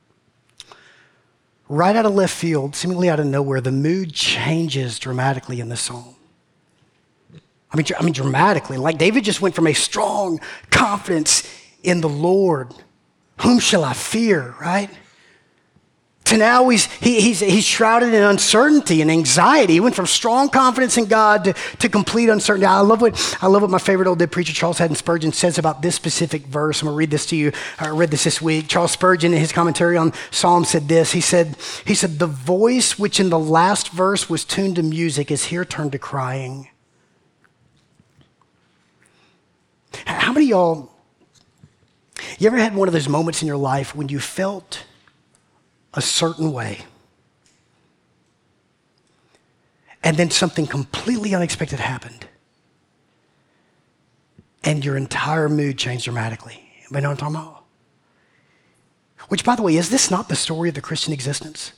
right out of left field, seemingly out of nowhere, the mood changes dramatically in the psalm. I mean, dramatically. Like David just went from a strong confidence in the Lord, whom shall I fear, right? To now he's shrouded in uncertainty and anxiety. He went from strong confidence in God to complete uncertainty. I love what my favorite old dead preacher Charles Haddon Spurgeon says about this specific verse. I'm gonna read this to you. I read this week. Charles Spurgeon, in his commentary on Psalm, said this. He said, the voice which in the last verse was tuned to music is here turned to crying. How many of y'all, you ever had one of those moments in your life when you felt a certain way and then something completely unexpected happened and your entire mood changed dramatically? Anybody know what I'm talking about? Which, by the way, is this not the story of the Christian existence?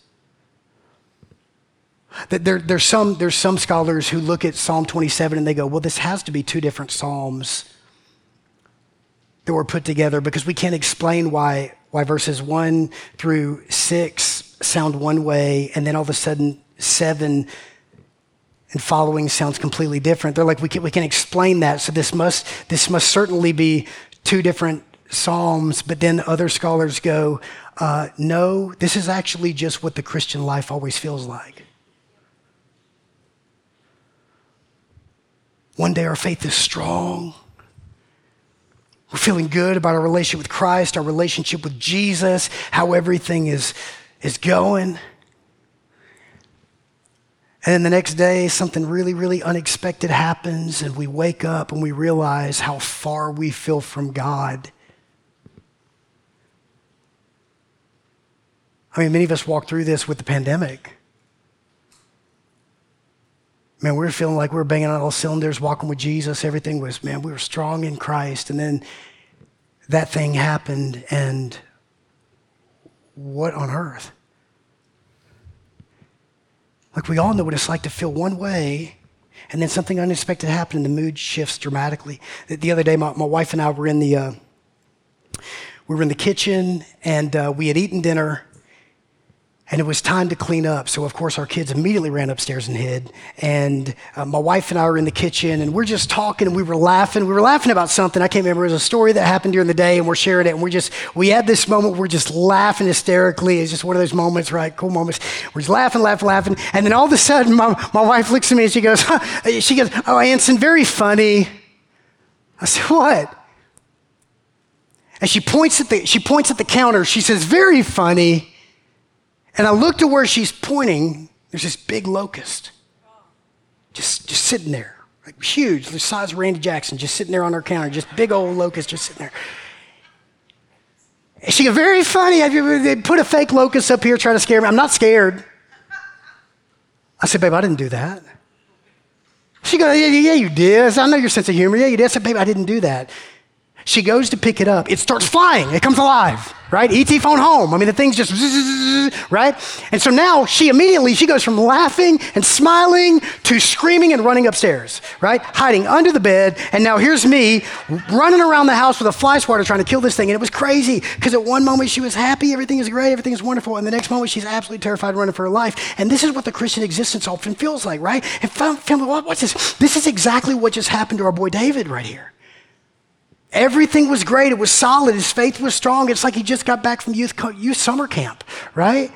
That there's some scholars who look at Psalm 27 and they go, well, this has to be two different psalms that were put together, because we can't explain why verses 1 through 6 sound one way and then all of a sudden 7 and following sounds completely different. They're like, we can explain that, so this must certainly be two different psalms. But then other scholars go, no, this is actually just what the Christian life always feels like. One day our faith is strong. We're feeling good about our relationship with Christ, our relationship with Jesus, how everything is going. And then the next day, something really, really unexpected happens, and we wake up and we realize how far we feel from God. I mean, many of us walked through this with the pandemic. Man, we were feeling like we were banging on all cylinders, walking with Jesus. Everything was, man, we were strong in Christ. And then that thing happened, and what on earth? Like, we all know what it's like to feel one way, and then something unexpected happened, and the mood shifts dramatically. The other day, my wife and I were in the kitchen, and we had eaten dinner, and it was time to clean up. So, of course, our kids immediately ran upstairs and hid. And my wife and I were in the kitchen, and we're just talking, and we were laughing. We were laughing about something. I can't remember. It was a story that happened during the day, and we're sharing it. And we had this moment where we're just laughing hysterically. It's just one of those moments, right? Cool moments. We're just laughing. And then all of a sudden, my wife looks at me, and she goes, "Oh, Anson, very funny." I said, "What?" And she points at the counter. She says, "Very funny." And I looked to where she's pointing. There's this big locust just sitting there, like huge, the size of Randy Jackson, just sitting there on her counter, just big old locust just sitting there. And she goes, "Very funny. They put a fake locust up here trying to scare me. I'm not scared." I said, "Babe, I didn't do that." She goes, yeah, you did. I know your sense of humor. Yeah, you did." I said, "Babe, I didn't do that." She goes to pick it up. It starts flying. It comes alive, right? ET phone home. I mean, the thing's just, right? And so now she goes from laughing and smiling to screaming and running upstairs, right? Hiding under the bed. And now here's me running around the house with a fly swatter trying to kill this thing. And it was crazy because at one moment she was happy. Everything is great. Everything is wonderful. And the next moment she's absolutely terrified running for her life. And this is what the Christian existence often feels like, right? And family, watch this. This is exactly what just happened to our boy David right here. Everything was great. It was solid. His faith was strong. It's like he just got back from youth summer camp, right?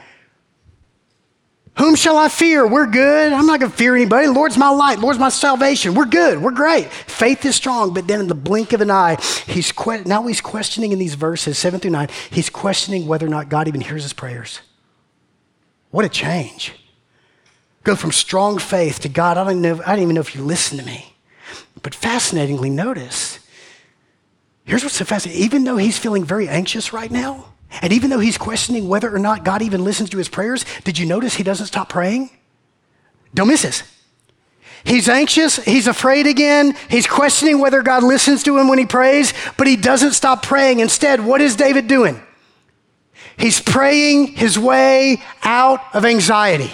Whom shall I fear? We're good. I'm not going to fear anybody. Lord's my light. Lord's my salvation. We're good. We're great. Faith is strong. But then in the blink of an eye, he's questioning in these verses, 7 through 9, he's questioning whether or not God even hears his prayers. What a change. Go from strong faith to God, I don't even know if you listen to me. But fascinatingly, notice, here's what's so fascinating. Even though he's feeling very anxious right now, and even though he's questioning whether or not God even listens to his prayers, did you notice he doesn't stop praying? Don't miss this. He's anxious. He's afraid again. He's questioning whether God listens to him when he prays, but he doesn't stop praying. Instead, what is David doing? He's praying his way out of anxiety.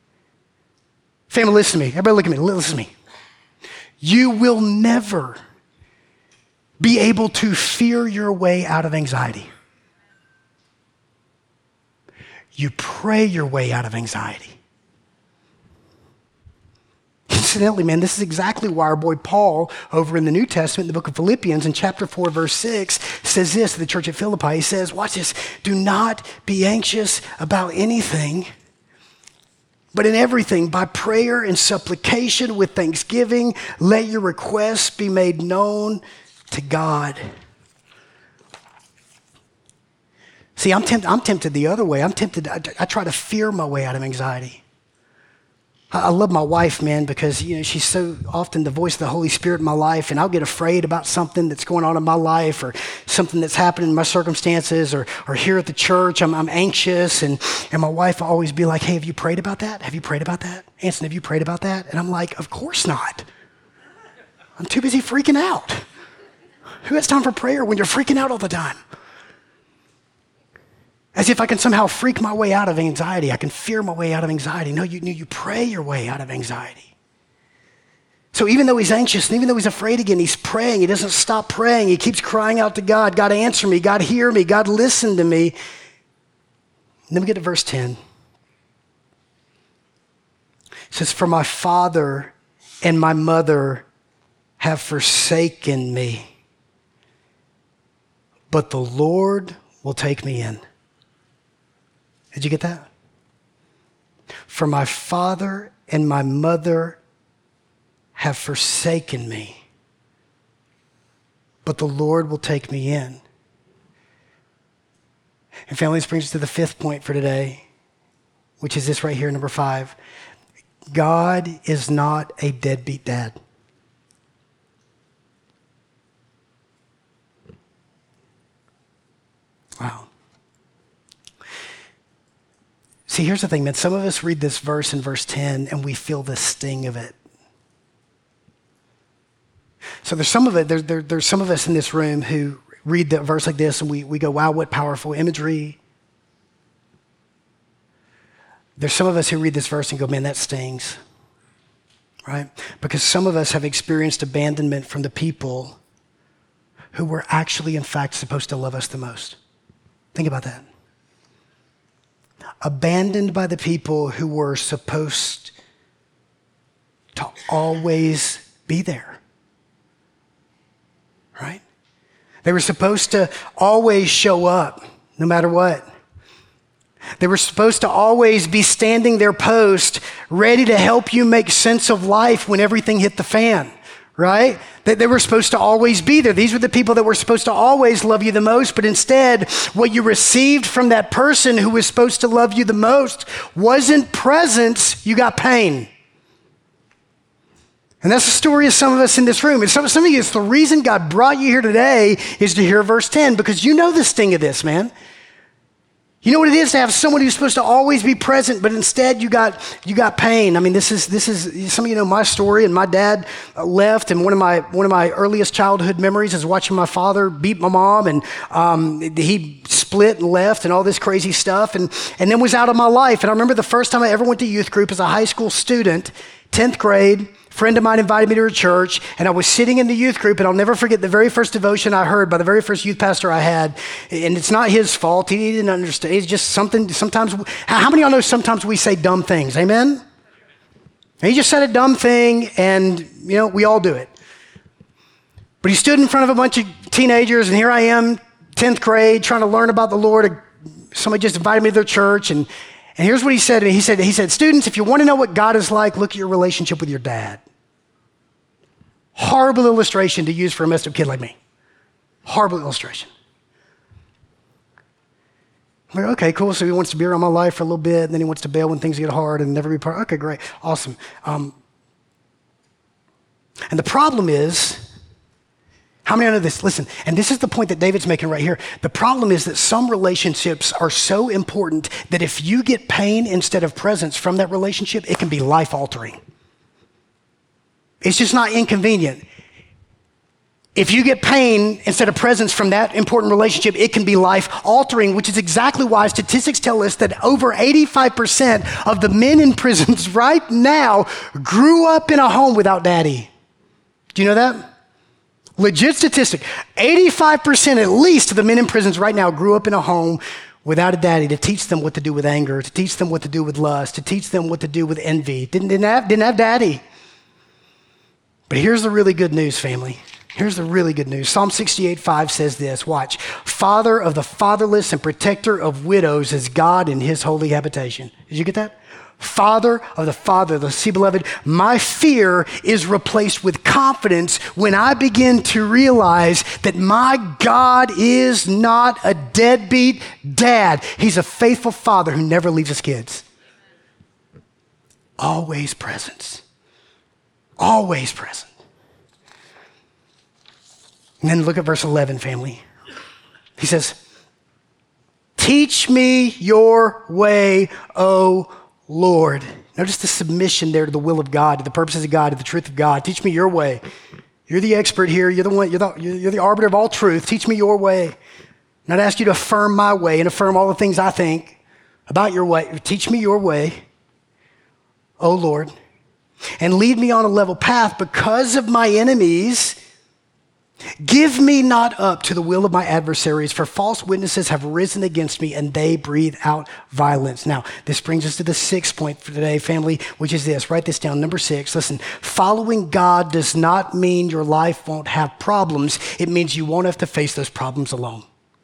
Family, listen to me. Everybody look at me. Listen to me. You will never be able to fear your way out of anxiety. You pray your way out of anxiety. Incidentally, man, this is exactly why our boy Paul over in the New Testament, in the book of Philippians, in chapter 4, verse 6, says this to the church at Philippi. He says, watch this, "Do not be anxious about anything, but in everything, by prayer and supplication with thanksgiving, let your requests be made known to God." See, I'm tempted the other way. I try to fear my way out of anxiety. I love my wife, man, because she's so often the voice of the Holy Spirit in my life, and I'll get afraid about something that's going on in my life or something that's happening in my circumstances or here at the church. I'm anxious, and my wife will always be like, "Hey, have you prayed about that? Have you prayed about that? Anson, have you prayed about that?" And I'm like, "Of course not. I'm too busy freaking out." Who has time for prayer when you're freaking out all the time? As if I can somehow freak my way out of anxiety. I can fear my way out of anxiety. No, you pray your way out of anxiety. So even though he's anxious and even though he's afraid again, he's praying. He doesn't stop praying. He keeps crying out to God. "God, answer me. God, hear me. God, listen to me." And then we get to verse 10. It says, "For my father and my mother have forsaken me, but the Lord will take me in." Did you get that? "For my father and my mother have forsaken me, but the Lord will take me in." And family, this brings us to the fifth point for today, which is this right here, number 5. God is not a deadbeat dad. Wow. See, here's the thing, man. Some of us read this verse in verse 10 and we feel the sting of it. So there's some of us in this room who read the verse like this and we go, wow, what powerful imagery. There's some of us who read this verse and go, man, that stings, right? Because some of us have experienced abandonment from the people who were actually, in fact, supposed to love us the most. Think about that. Abandoned by the people who were supposed to always be there, right? They were supposed to always show up, no matter what. They were supposed to always be standing their post, ready to help you make sense of life when everything hit the fan, right? They were supposed to always be there. These were the people that were supposed to always love you the most, but instead, what you received from that person who was supposed to love you the most wasn't presence, you got pain. And that's the story of some of us in this room. And some of you, it's the reason God brought you here today is to hear verse 10, because you know the sting of this, man. You know what it is to have someone who's supposed to always be present, but instead you got pain. I mean, this is some of you know my story. And my dad left, and one of my earliest childhood memories is watching my father beat my mom, and he split and left, and all this crazy stuff, and then was out of my life. And I remember the first time I ever went to youth group as a high school student, 10th grade. A friend of mine invited me to a church, and I was sitting in the youth group, and I'll never forget the very first devotion I heard by the very first youth pastor I had. And it's not his fault. He didn't understand. It's just something, sometimes, how many of y'all know sometimes we say dumb things? Amen? And he just said a dumb thing, and, you know, we all do it. But he stood in front of a bunch of teenagers, and here I am, 10th grade, trying to learn about the Lord. Somebody just invited me to their church, and here's what he said to me. He said, students, if you want to know what God is like, look at your relationship with your dad. Horrible illustration to use for a messed up kid like me. Horrible illustration. I'm like, okay, cool. So he wants to be around my life for a little bit, and then he wants to bail when things get hard and never be part. Okay, great. Awesome. And the problem is, how many know this? Listen, and this is the point that David's making right here. The problem is that some relationships are so important that if you get pain instead of presence from that relationship, it can be life-altering. It's just not inconvenient. If you get pain instead of presence from that important relationship, it can be life-altering, which is exactly why statistics tell us that over 85% of the men in prisons right now grew up in a home without daddy. Do you know that? Legit statistic, 85% at least of the men in prisons right now grew up in a home without a daddy to teach them what to do with anger, to teach them what to do with lust, to teach them what to do with envy. Didn't have daddy. But here's the really good news, family. Here's the really good news. Psalm 68:5 says this, watch. Father of the fatherless and protector of widows is God in his holy habitation. Did you get that? Father of the fatherless. See, beloved, my fear is replaced with confidence when I begin to realize that my God is not a deadbeat dad. He's a faithful father who never leaves his kids. Always present. Always present. And then look at verse 11, family. He says, teach me your way, O Lord. Notice the submission there to the will of God, to the purposes of God, to the truth of God. Teach me your way. You're the expert here. You're the one. You're the arbiter of all truth. Teach me your way. And I'd ask you to affirm my way and affirm all the things I think about your way. Teach me your way, O Lord, and lead me on a level path because of my enemies. Give me not up to the will of my adversaries, for false witnesses have risen against me and they breathe out violence. Now, this brings us to the sixth point for today, family, which is this. Write this down. Number 6. Listen, following God does not mean your life won't have problems. It means you won't have to face those problems alone.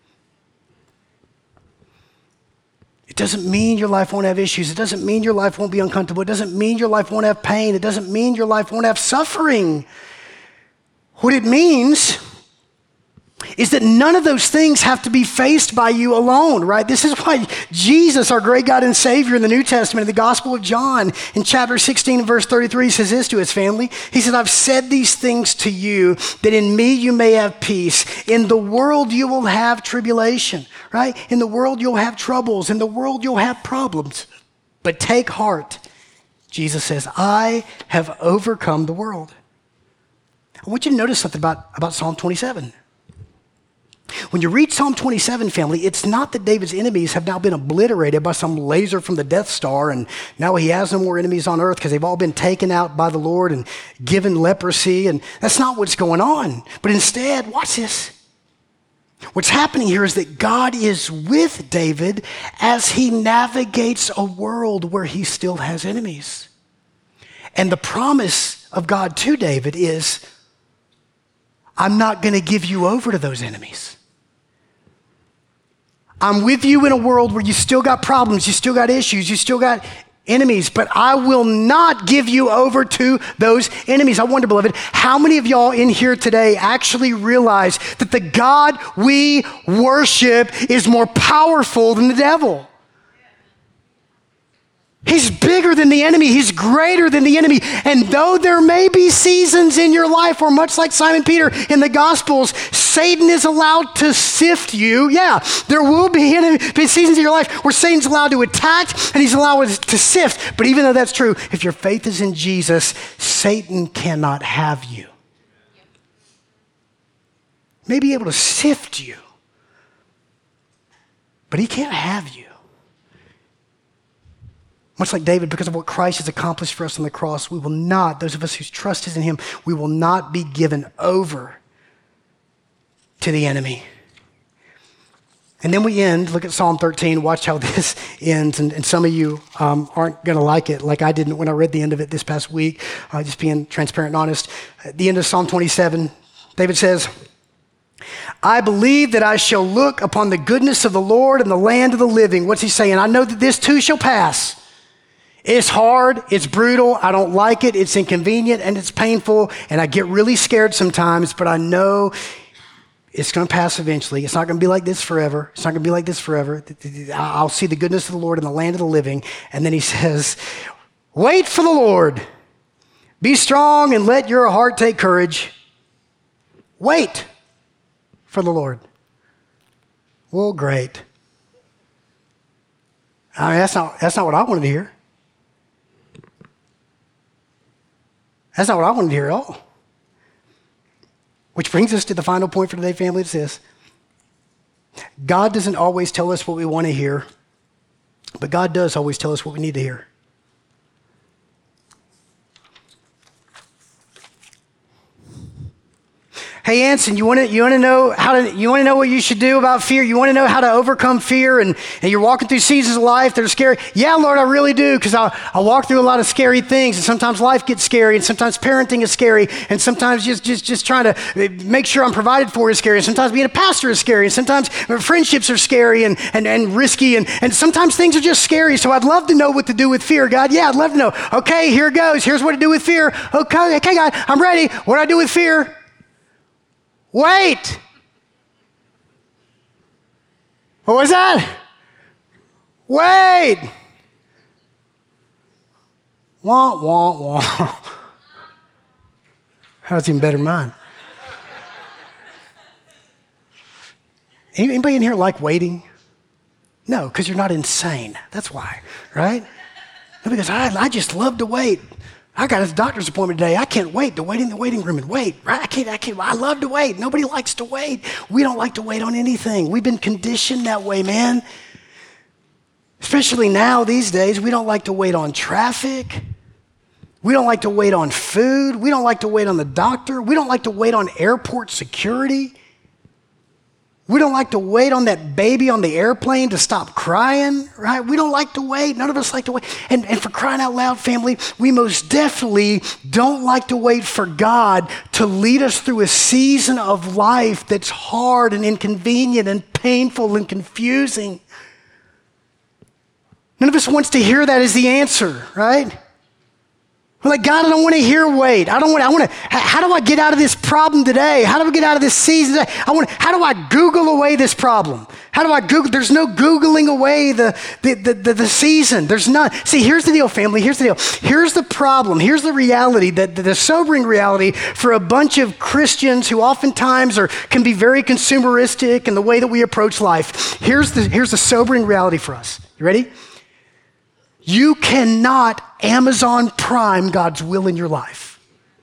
It doesn't mean your life won't have issues. It doesn't mean your life won't be uncomfortable. It doesn't mean your life won't have pain. It doesn't mean your life won't have suffering. What it means is that none of those things have to be faced by you alone, right? This is why Jesus, our great God and Savior in the New Testament, in the Gospel of John, in chapter 16 and verse 33, says this to his family. He said, I've said these things to you that in me you may have peace. In the world you will have tribulation, right? In the world you'll have troubles. In the world you'll have problems. But take heart. Jesus says, I have overcome the world. I want you to notice something about Psalm 27. When you read Psalm 27, family, it's not that David's enemies have now been obliterated by some laser from the Death Star, and now he has no more enemies on earth because they've all been taken out by the Lord and given leprosy, and that's not what's going on. But instead, watch this. What's happening here is that God is with David as he navigates a world where he still has enemies. And the promise of God to David is, I'm not going to give you over to those enemies. I'm with you in a world where you still got problems, you still got issues, you still got enemies, but I will not give you over to those enemies. I wonder, beloved, how many of y'all in here today actually realize that the God we worship is more powerful than the devil? He's bigger than the enemy. He's greater than the enemy. And though there may be seasons in your life where, much like Simon Peter in the Gospels, Satan is allowed to sift you. Yeah, there will be seasons in your life where Satan's allowed to attack and he's allowed to sift. But even though that's true, if your faith is in Jesus, Satan cannot have you. May be able to sift you, but he can't have you. Much like David, because of what Christ has accomplished for us on the cross, we will not, those of us whose trust is in him, we will not be given over to the enemy. And then we end, look at Psalm 13, watch how this ends. And some of you aren't going to like it like I didn't when I read the end of it this past week, just being transparent and honest. At the end of Psalm 27, David says, I believe that I shall look upon the goodness of the Lord in the land of the living. What's he saying? I know that this too shall pass. It's hard, it's brutal, I don't like it, it's inconvenient, and it's painful, and I get really scared sometimes, but I know it's going to pass eventually. It's not going to be like this forever. It's not going to be like this forever. I'll see the goodness of the Lord in the land of the living. And then he says, wait for the Lord. Be strong and let your heart take courage. Wait for the Lord. Well, great. I mean, that's not what I wanted to hear. That's not what I wanted to hear at all. Which brings us to the final point for today, family. It's this. God doesn't always tell us what we want to hear, but God does always tell us what we need to hear. Hey, Anson, you want to know what you should do about fear? You want to know how to overcome fear, and you're walking through seasons of life that are scary? Yeah, Lord, I really do, because I walk through a lot of scary things, and sometimes life gets scary, and sometimes parenting is scary, and sometimes just trying to make sure I'm provided for is scary, and sometimes being a pastor is scary, and sometimes friendships are scary and risky, and sometimes things are just scary. So I'd love to know what to do with fear, God. Yeah, I'd love to know. Okay, here goes. Here's what to do with fear. Okay, God, I'm ready. What do I do with fear? Wait. What was that? Wait. Wah, wah, wah. That's even better than mine. Anybody in here like waiting? No, because you're not insane. That's why, right? Nobody goes, I just love to wait. I got a doctor's appointment today. I can't wait to wait in the waiting room and wait. Right? I can't. I love to wait. Nobody likes to wait. We don't like to wait on anything. We've been conditioned that way, man. Especially now, these days, we don't like to wait on traffic. We don't like to wait on food. We don't like to wait on the doctor. We don't like to wait on airport security. We don't like to wait on that baby on the airplane to stop crying, right? We don't like to wait. None of us like to wait. And for crying out loud, family, we most definitely don't like to wait for God to lead us through a season of life that's hard and inconvenient and painful and confusing. None of us wants to hear that as the answer, right? We're like, God, I don't want to hear wait. I want to, how do I get out of this problem today? How do I get out of this season today? How do I Google away this problem? How do I Google? There's no Googling away the season. There's none. See, here's the deal, family. Here's the deal. Here's the problem. Here's the reality, the sobering reality for a bunch of Christians who oftentimes can be very consumeristic in the way that we approach life. Here's the sobering reality for us. You ready? You cannot Amazon Prime God's will in your life.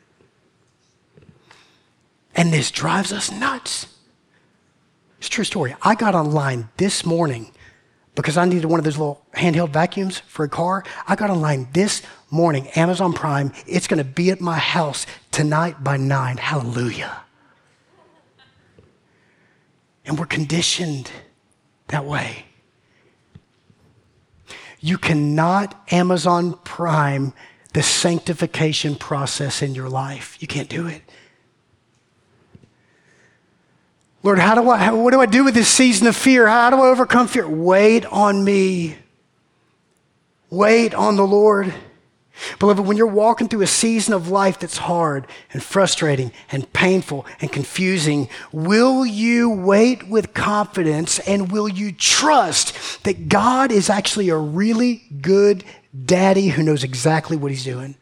And this drives us nuts. It's a true story. I got online this morning because I needed one of those little handheld vacuums for a car. I got online this morning, Amazon Prime. It's going to be at my house tonight by 9. Hallelujah. And we're conditioned that way. You cannot Amazon Prime the sanctification process in your life. You can't do it. Lord, what do I do with this season of fear? How do I overcome fear? Wait on me. Wait on the Lord. Beloved, when you're walking through a season of life that's hard and frustrating and painful and confusing, will you wait with confidence and will you trust that God is actually a really good daddy who knows exactly what he's doing?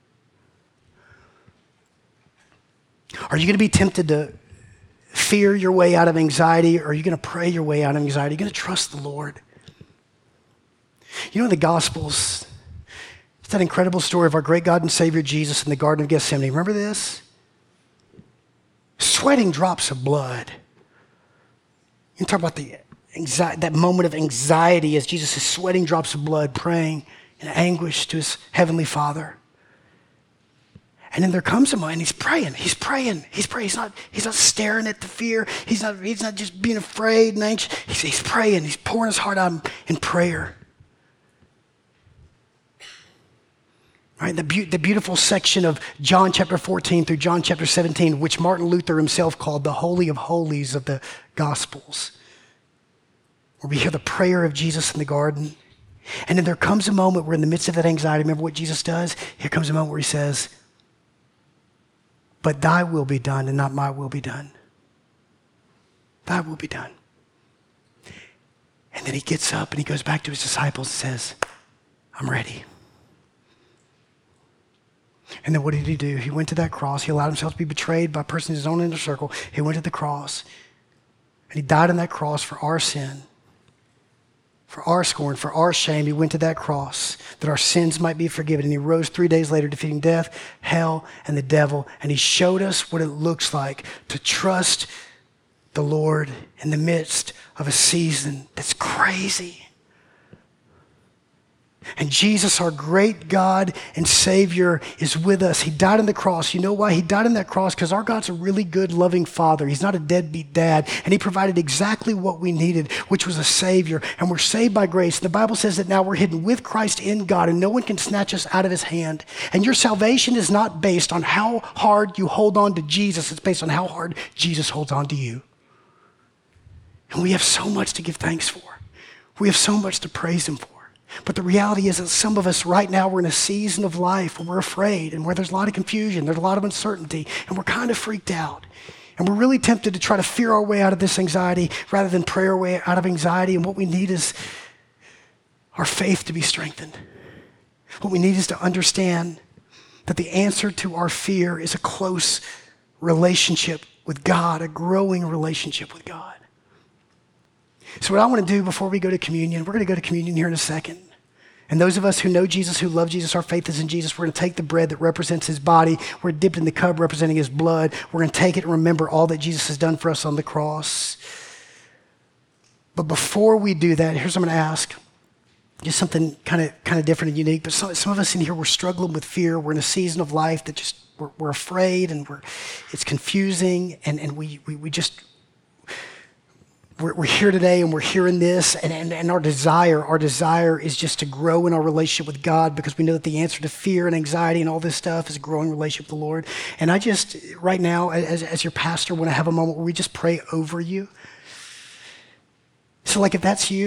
Are you going to be tempted to fear your way out of anxiety, or are you going to pray your way out of anxiety? Are you going to trust the Lord? You know, in the Gospels, it's that incredible story of our great God and Savior Jesus in the Garden of Gethsemane. Remember this? Sweating drops of blood. You talk about that moment of anxiety as Jesus is sweating drops of blood, praying in anguish to his heavenly Father. And then there comes a moment, he's praying. He's not staring at the fear. He's not just being afraid and anxious. He's praying. He's pouring his heart out in prayer. Right? The beautiful section of John chapter 14 through John chapter 17, which Martin Luther himself called the Holy of Holies of the Gospels, where we hear the prayer of Jesus in the garden. And then there comes a moment where in the midst of that anxiety, remember what Jesus does? Here comes a moment where he says, "But thy will be done and not my will be done. Thy will be done." And then he gets up and he goes back to his disciples and says, "I'm ready." And then what did he do? He went to that cross. He allowed himself to be betrayed by a person in his own inner circle. He went to the cross and he died on that cross for our sin, for our scorn, for our shame. He went to that cross that our sins might be forgiven. And he rose 3 days later, defeating death, hell, and the devil. And he showed us what it looks like to trust the Lord in the midst of a season that's crazy. And Jesus, our great God and Savior, is with us. He died on the cross. You know why? He died on that cross because our God's a really good, loving Father. He's not a deadbeat dad. And he provided exactly what we needed, which was a Savior. And we're saved by grace. The Bible says that now we're hidden with Christ in God, and no one can snatch us out of his hand. And your salvation is not based on how hard you hold on to Jesus. It's based on how hard Jesus holds on to you. And we have so much to give thanks for. We have so much to praise him for. But the reality is that some of us right now, we're in a season of life where we're afraid and where there's a lot of confusion, there's a lot of uncertainty, and we're kind of freaked out. And we're really tempted to try to fear our way out of this anxiety rather than pray our way out of anxiety. And what we need is our faith to be strengthened. What we need is to understand that the answer to our fear is a close relationship with God, a growing relationship with God. So what I want to do before we go to communion, we're going to go to communion here in a second. And those of us who know Jesus, who love Jesus, our faith is in Jesus, we're going to take the bread that represents his body. We're dipped in the cup representing his blood. We're going to take it and remember all that Jesus has done for us on the cross. But before we do that, here's what I'm going to ask. Just something kind of different and unique. But some of us in here, we're struggling with fear. We're in a season of life that just, we're afraid and it's confusing. And we just... We're here today and we're hearing this, and our desire is just to grow in our relationship with God, because we know that the answer to fear and anxiety and all this stuff is a growing relationship with the Lord. And I just, right now, as your pastor, want to have a moment where we just pray over you. So like if that's you,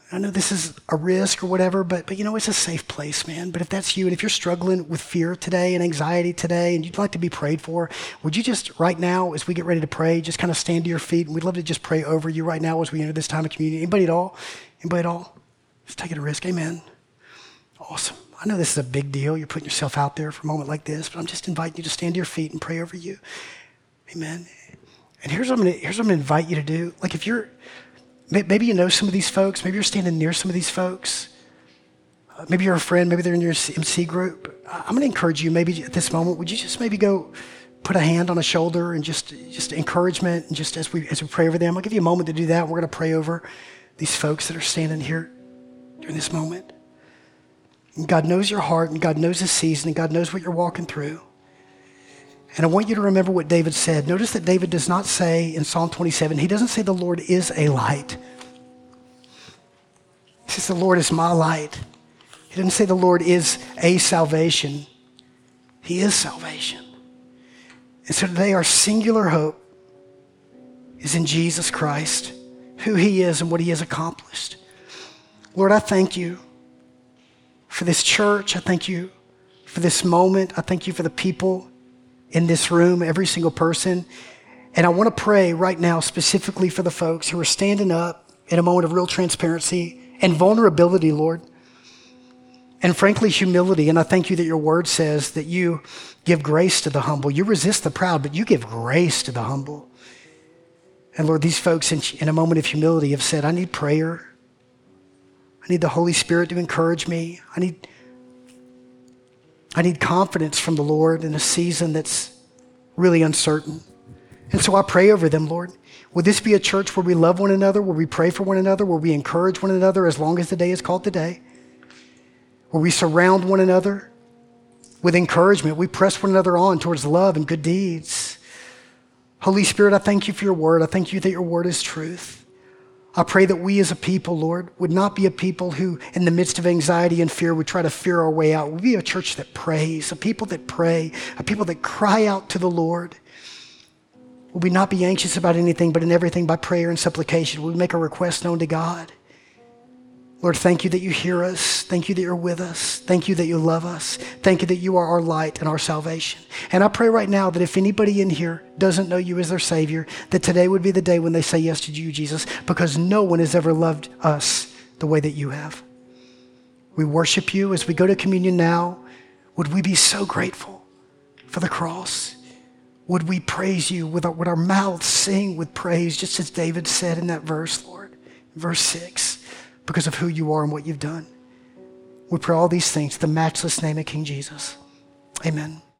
I know this is a risk or whatever, but it's a safe place, man. But if that's you, and if you're struggling with fear today and anxiety today, and you'd like to be prayed for, would you just right now, as we get ready to pray, just kind of stand to your feet, and we'd love to just pray over you right now as we enter this time of communion. Anybody at all? Anybody at all? Just taking a risk. Amen. Awesome. I know this is a big deal. You're putting yourself out there for a moment like this, but I'm just inviting you to stand to your feet and pray over you. Amen. And here's what I'm going to invite you to do. Like if you're, maybe you know some of these folks. Maybe you're standing near some of these folks. Maybe you're a friend. Maybe they're in your MC group. I'm going to encourage you maybe at this moment, would you just maybe go put a hand on a shoulder and just encouragement, and just as we pray over them, I'll give you a moment to do that. We're going to pray over these folks that are standing here during this moment. And God knows your heart, and God knows this season, and God knows what you're walking through. And I want you to remember what David said. Notice that David does not say in Psalm 27, he doesn't say the Lord is a light. He says the Lord is my light. He doesn't say the Lord is a salvation. He is salvation. And so today our singular hope is in Jesus Christ, who he is and what he has accomplished. Lord, I thank you for this church. I thank you for this moment. I thank you for the people in this room, every single person. And I want to pray right now specifically for the folks who are standing up in a moment of real transparency and vulnerability, Lord, and frankly, humility. And I thank you that your word says that you give grace to the humble. You resist the proud, but you give grace to the humble. And Lord, these folks in a moment of humility have said, I need prayer. I need the Holy Spirit to encourage me. I need confidence from the Lord in a season that's really uncertain. And so I pray over them, Lord. Would this be a church where we love one another, where we pray for one another, where we encourage one another as long as the day is called today, where we surround one another with encouragement, we press one another on towards love and good deeds. Holy Spirit, I thank you for your word. I thank you that your word is truth. I pray that we as a people, Lord, would not be a people who in the midst of anxiety and fear would try to fear our way out. We'd be a church that prays, a people that pray, a people that cry out to the Lord. Would we not be anxious about anything, but in everything by prayer and supplication, would we make our requests known to God? Lord, thank you that you hear us. Thank you that you're with us. Thank you that you love us. Thank you that you are our light and our salvation. And I pray right now that if anybody in here doesn't know you as their Savior, that today would be the day when they say yes to you, Jesus, because no one has ever loved us the way that you have. We worship you as we go to communion now. Would we be so grateful for the cross? Would we praise you? Would our mouths sing with praise, just as David said in that verse, Lord, verse 6, because of who you are and what you've done. We pray all these things in the matchless name of King Jesus. Amen.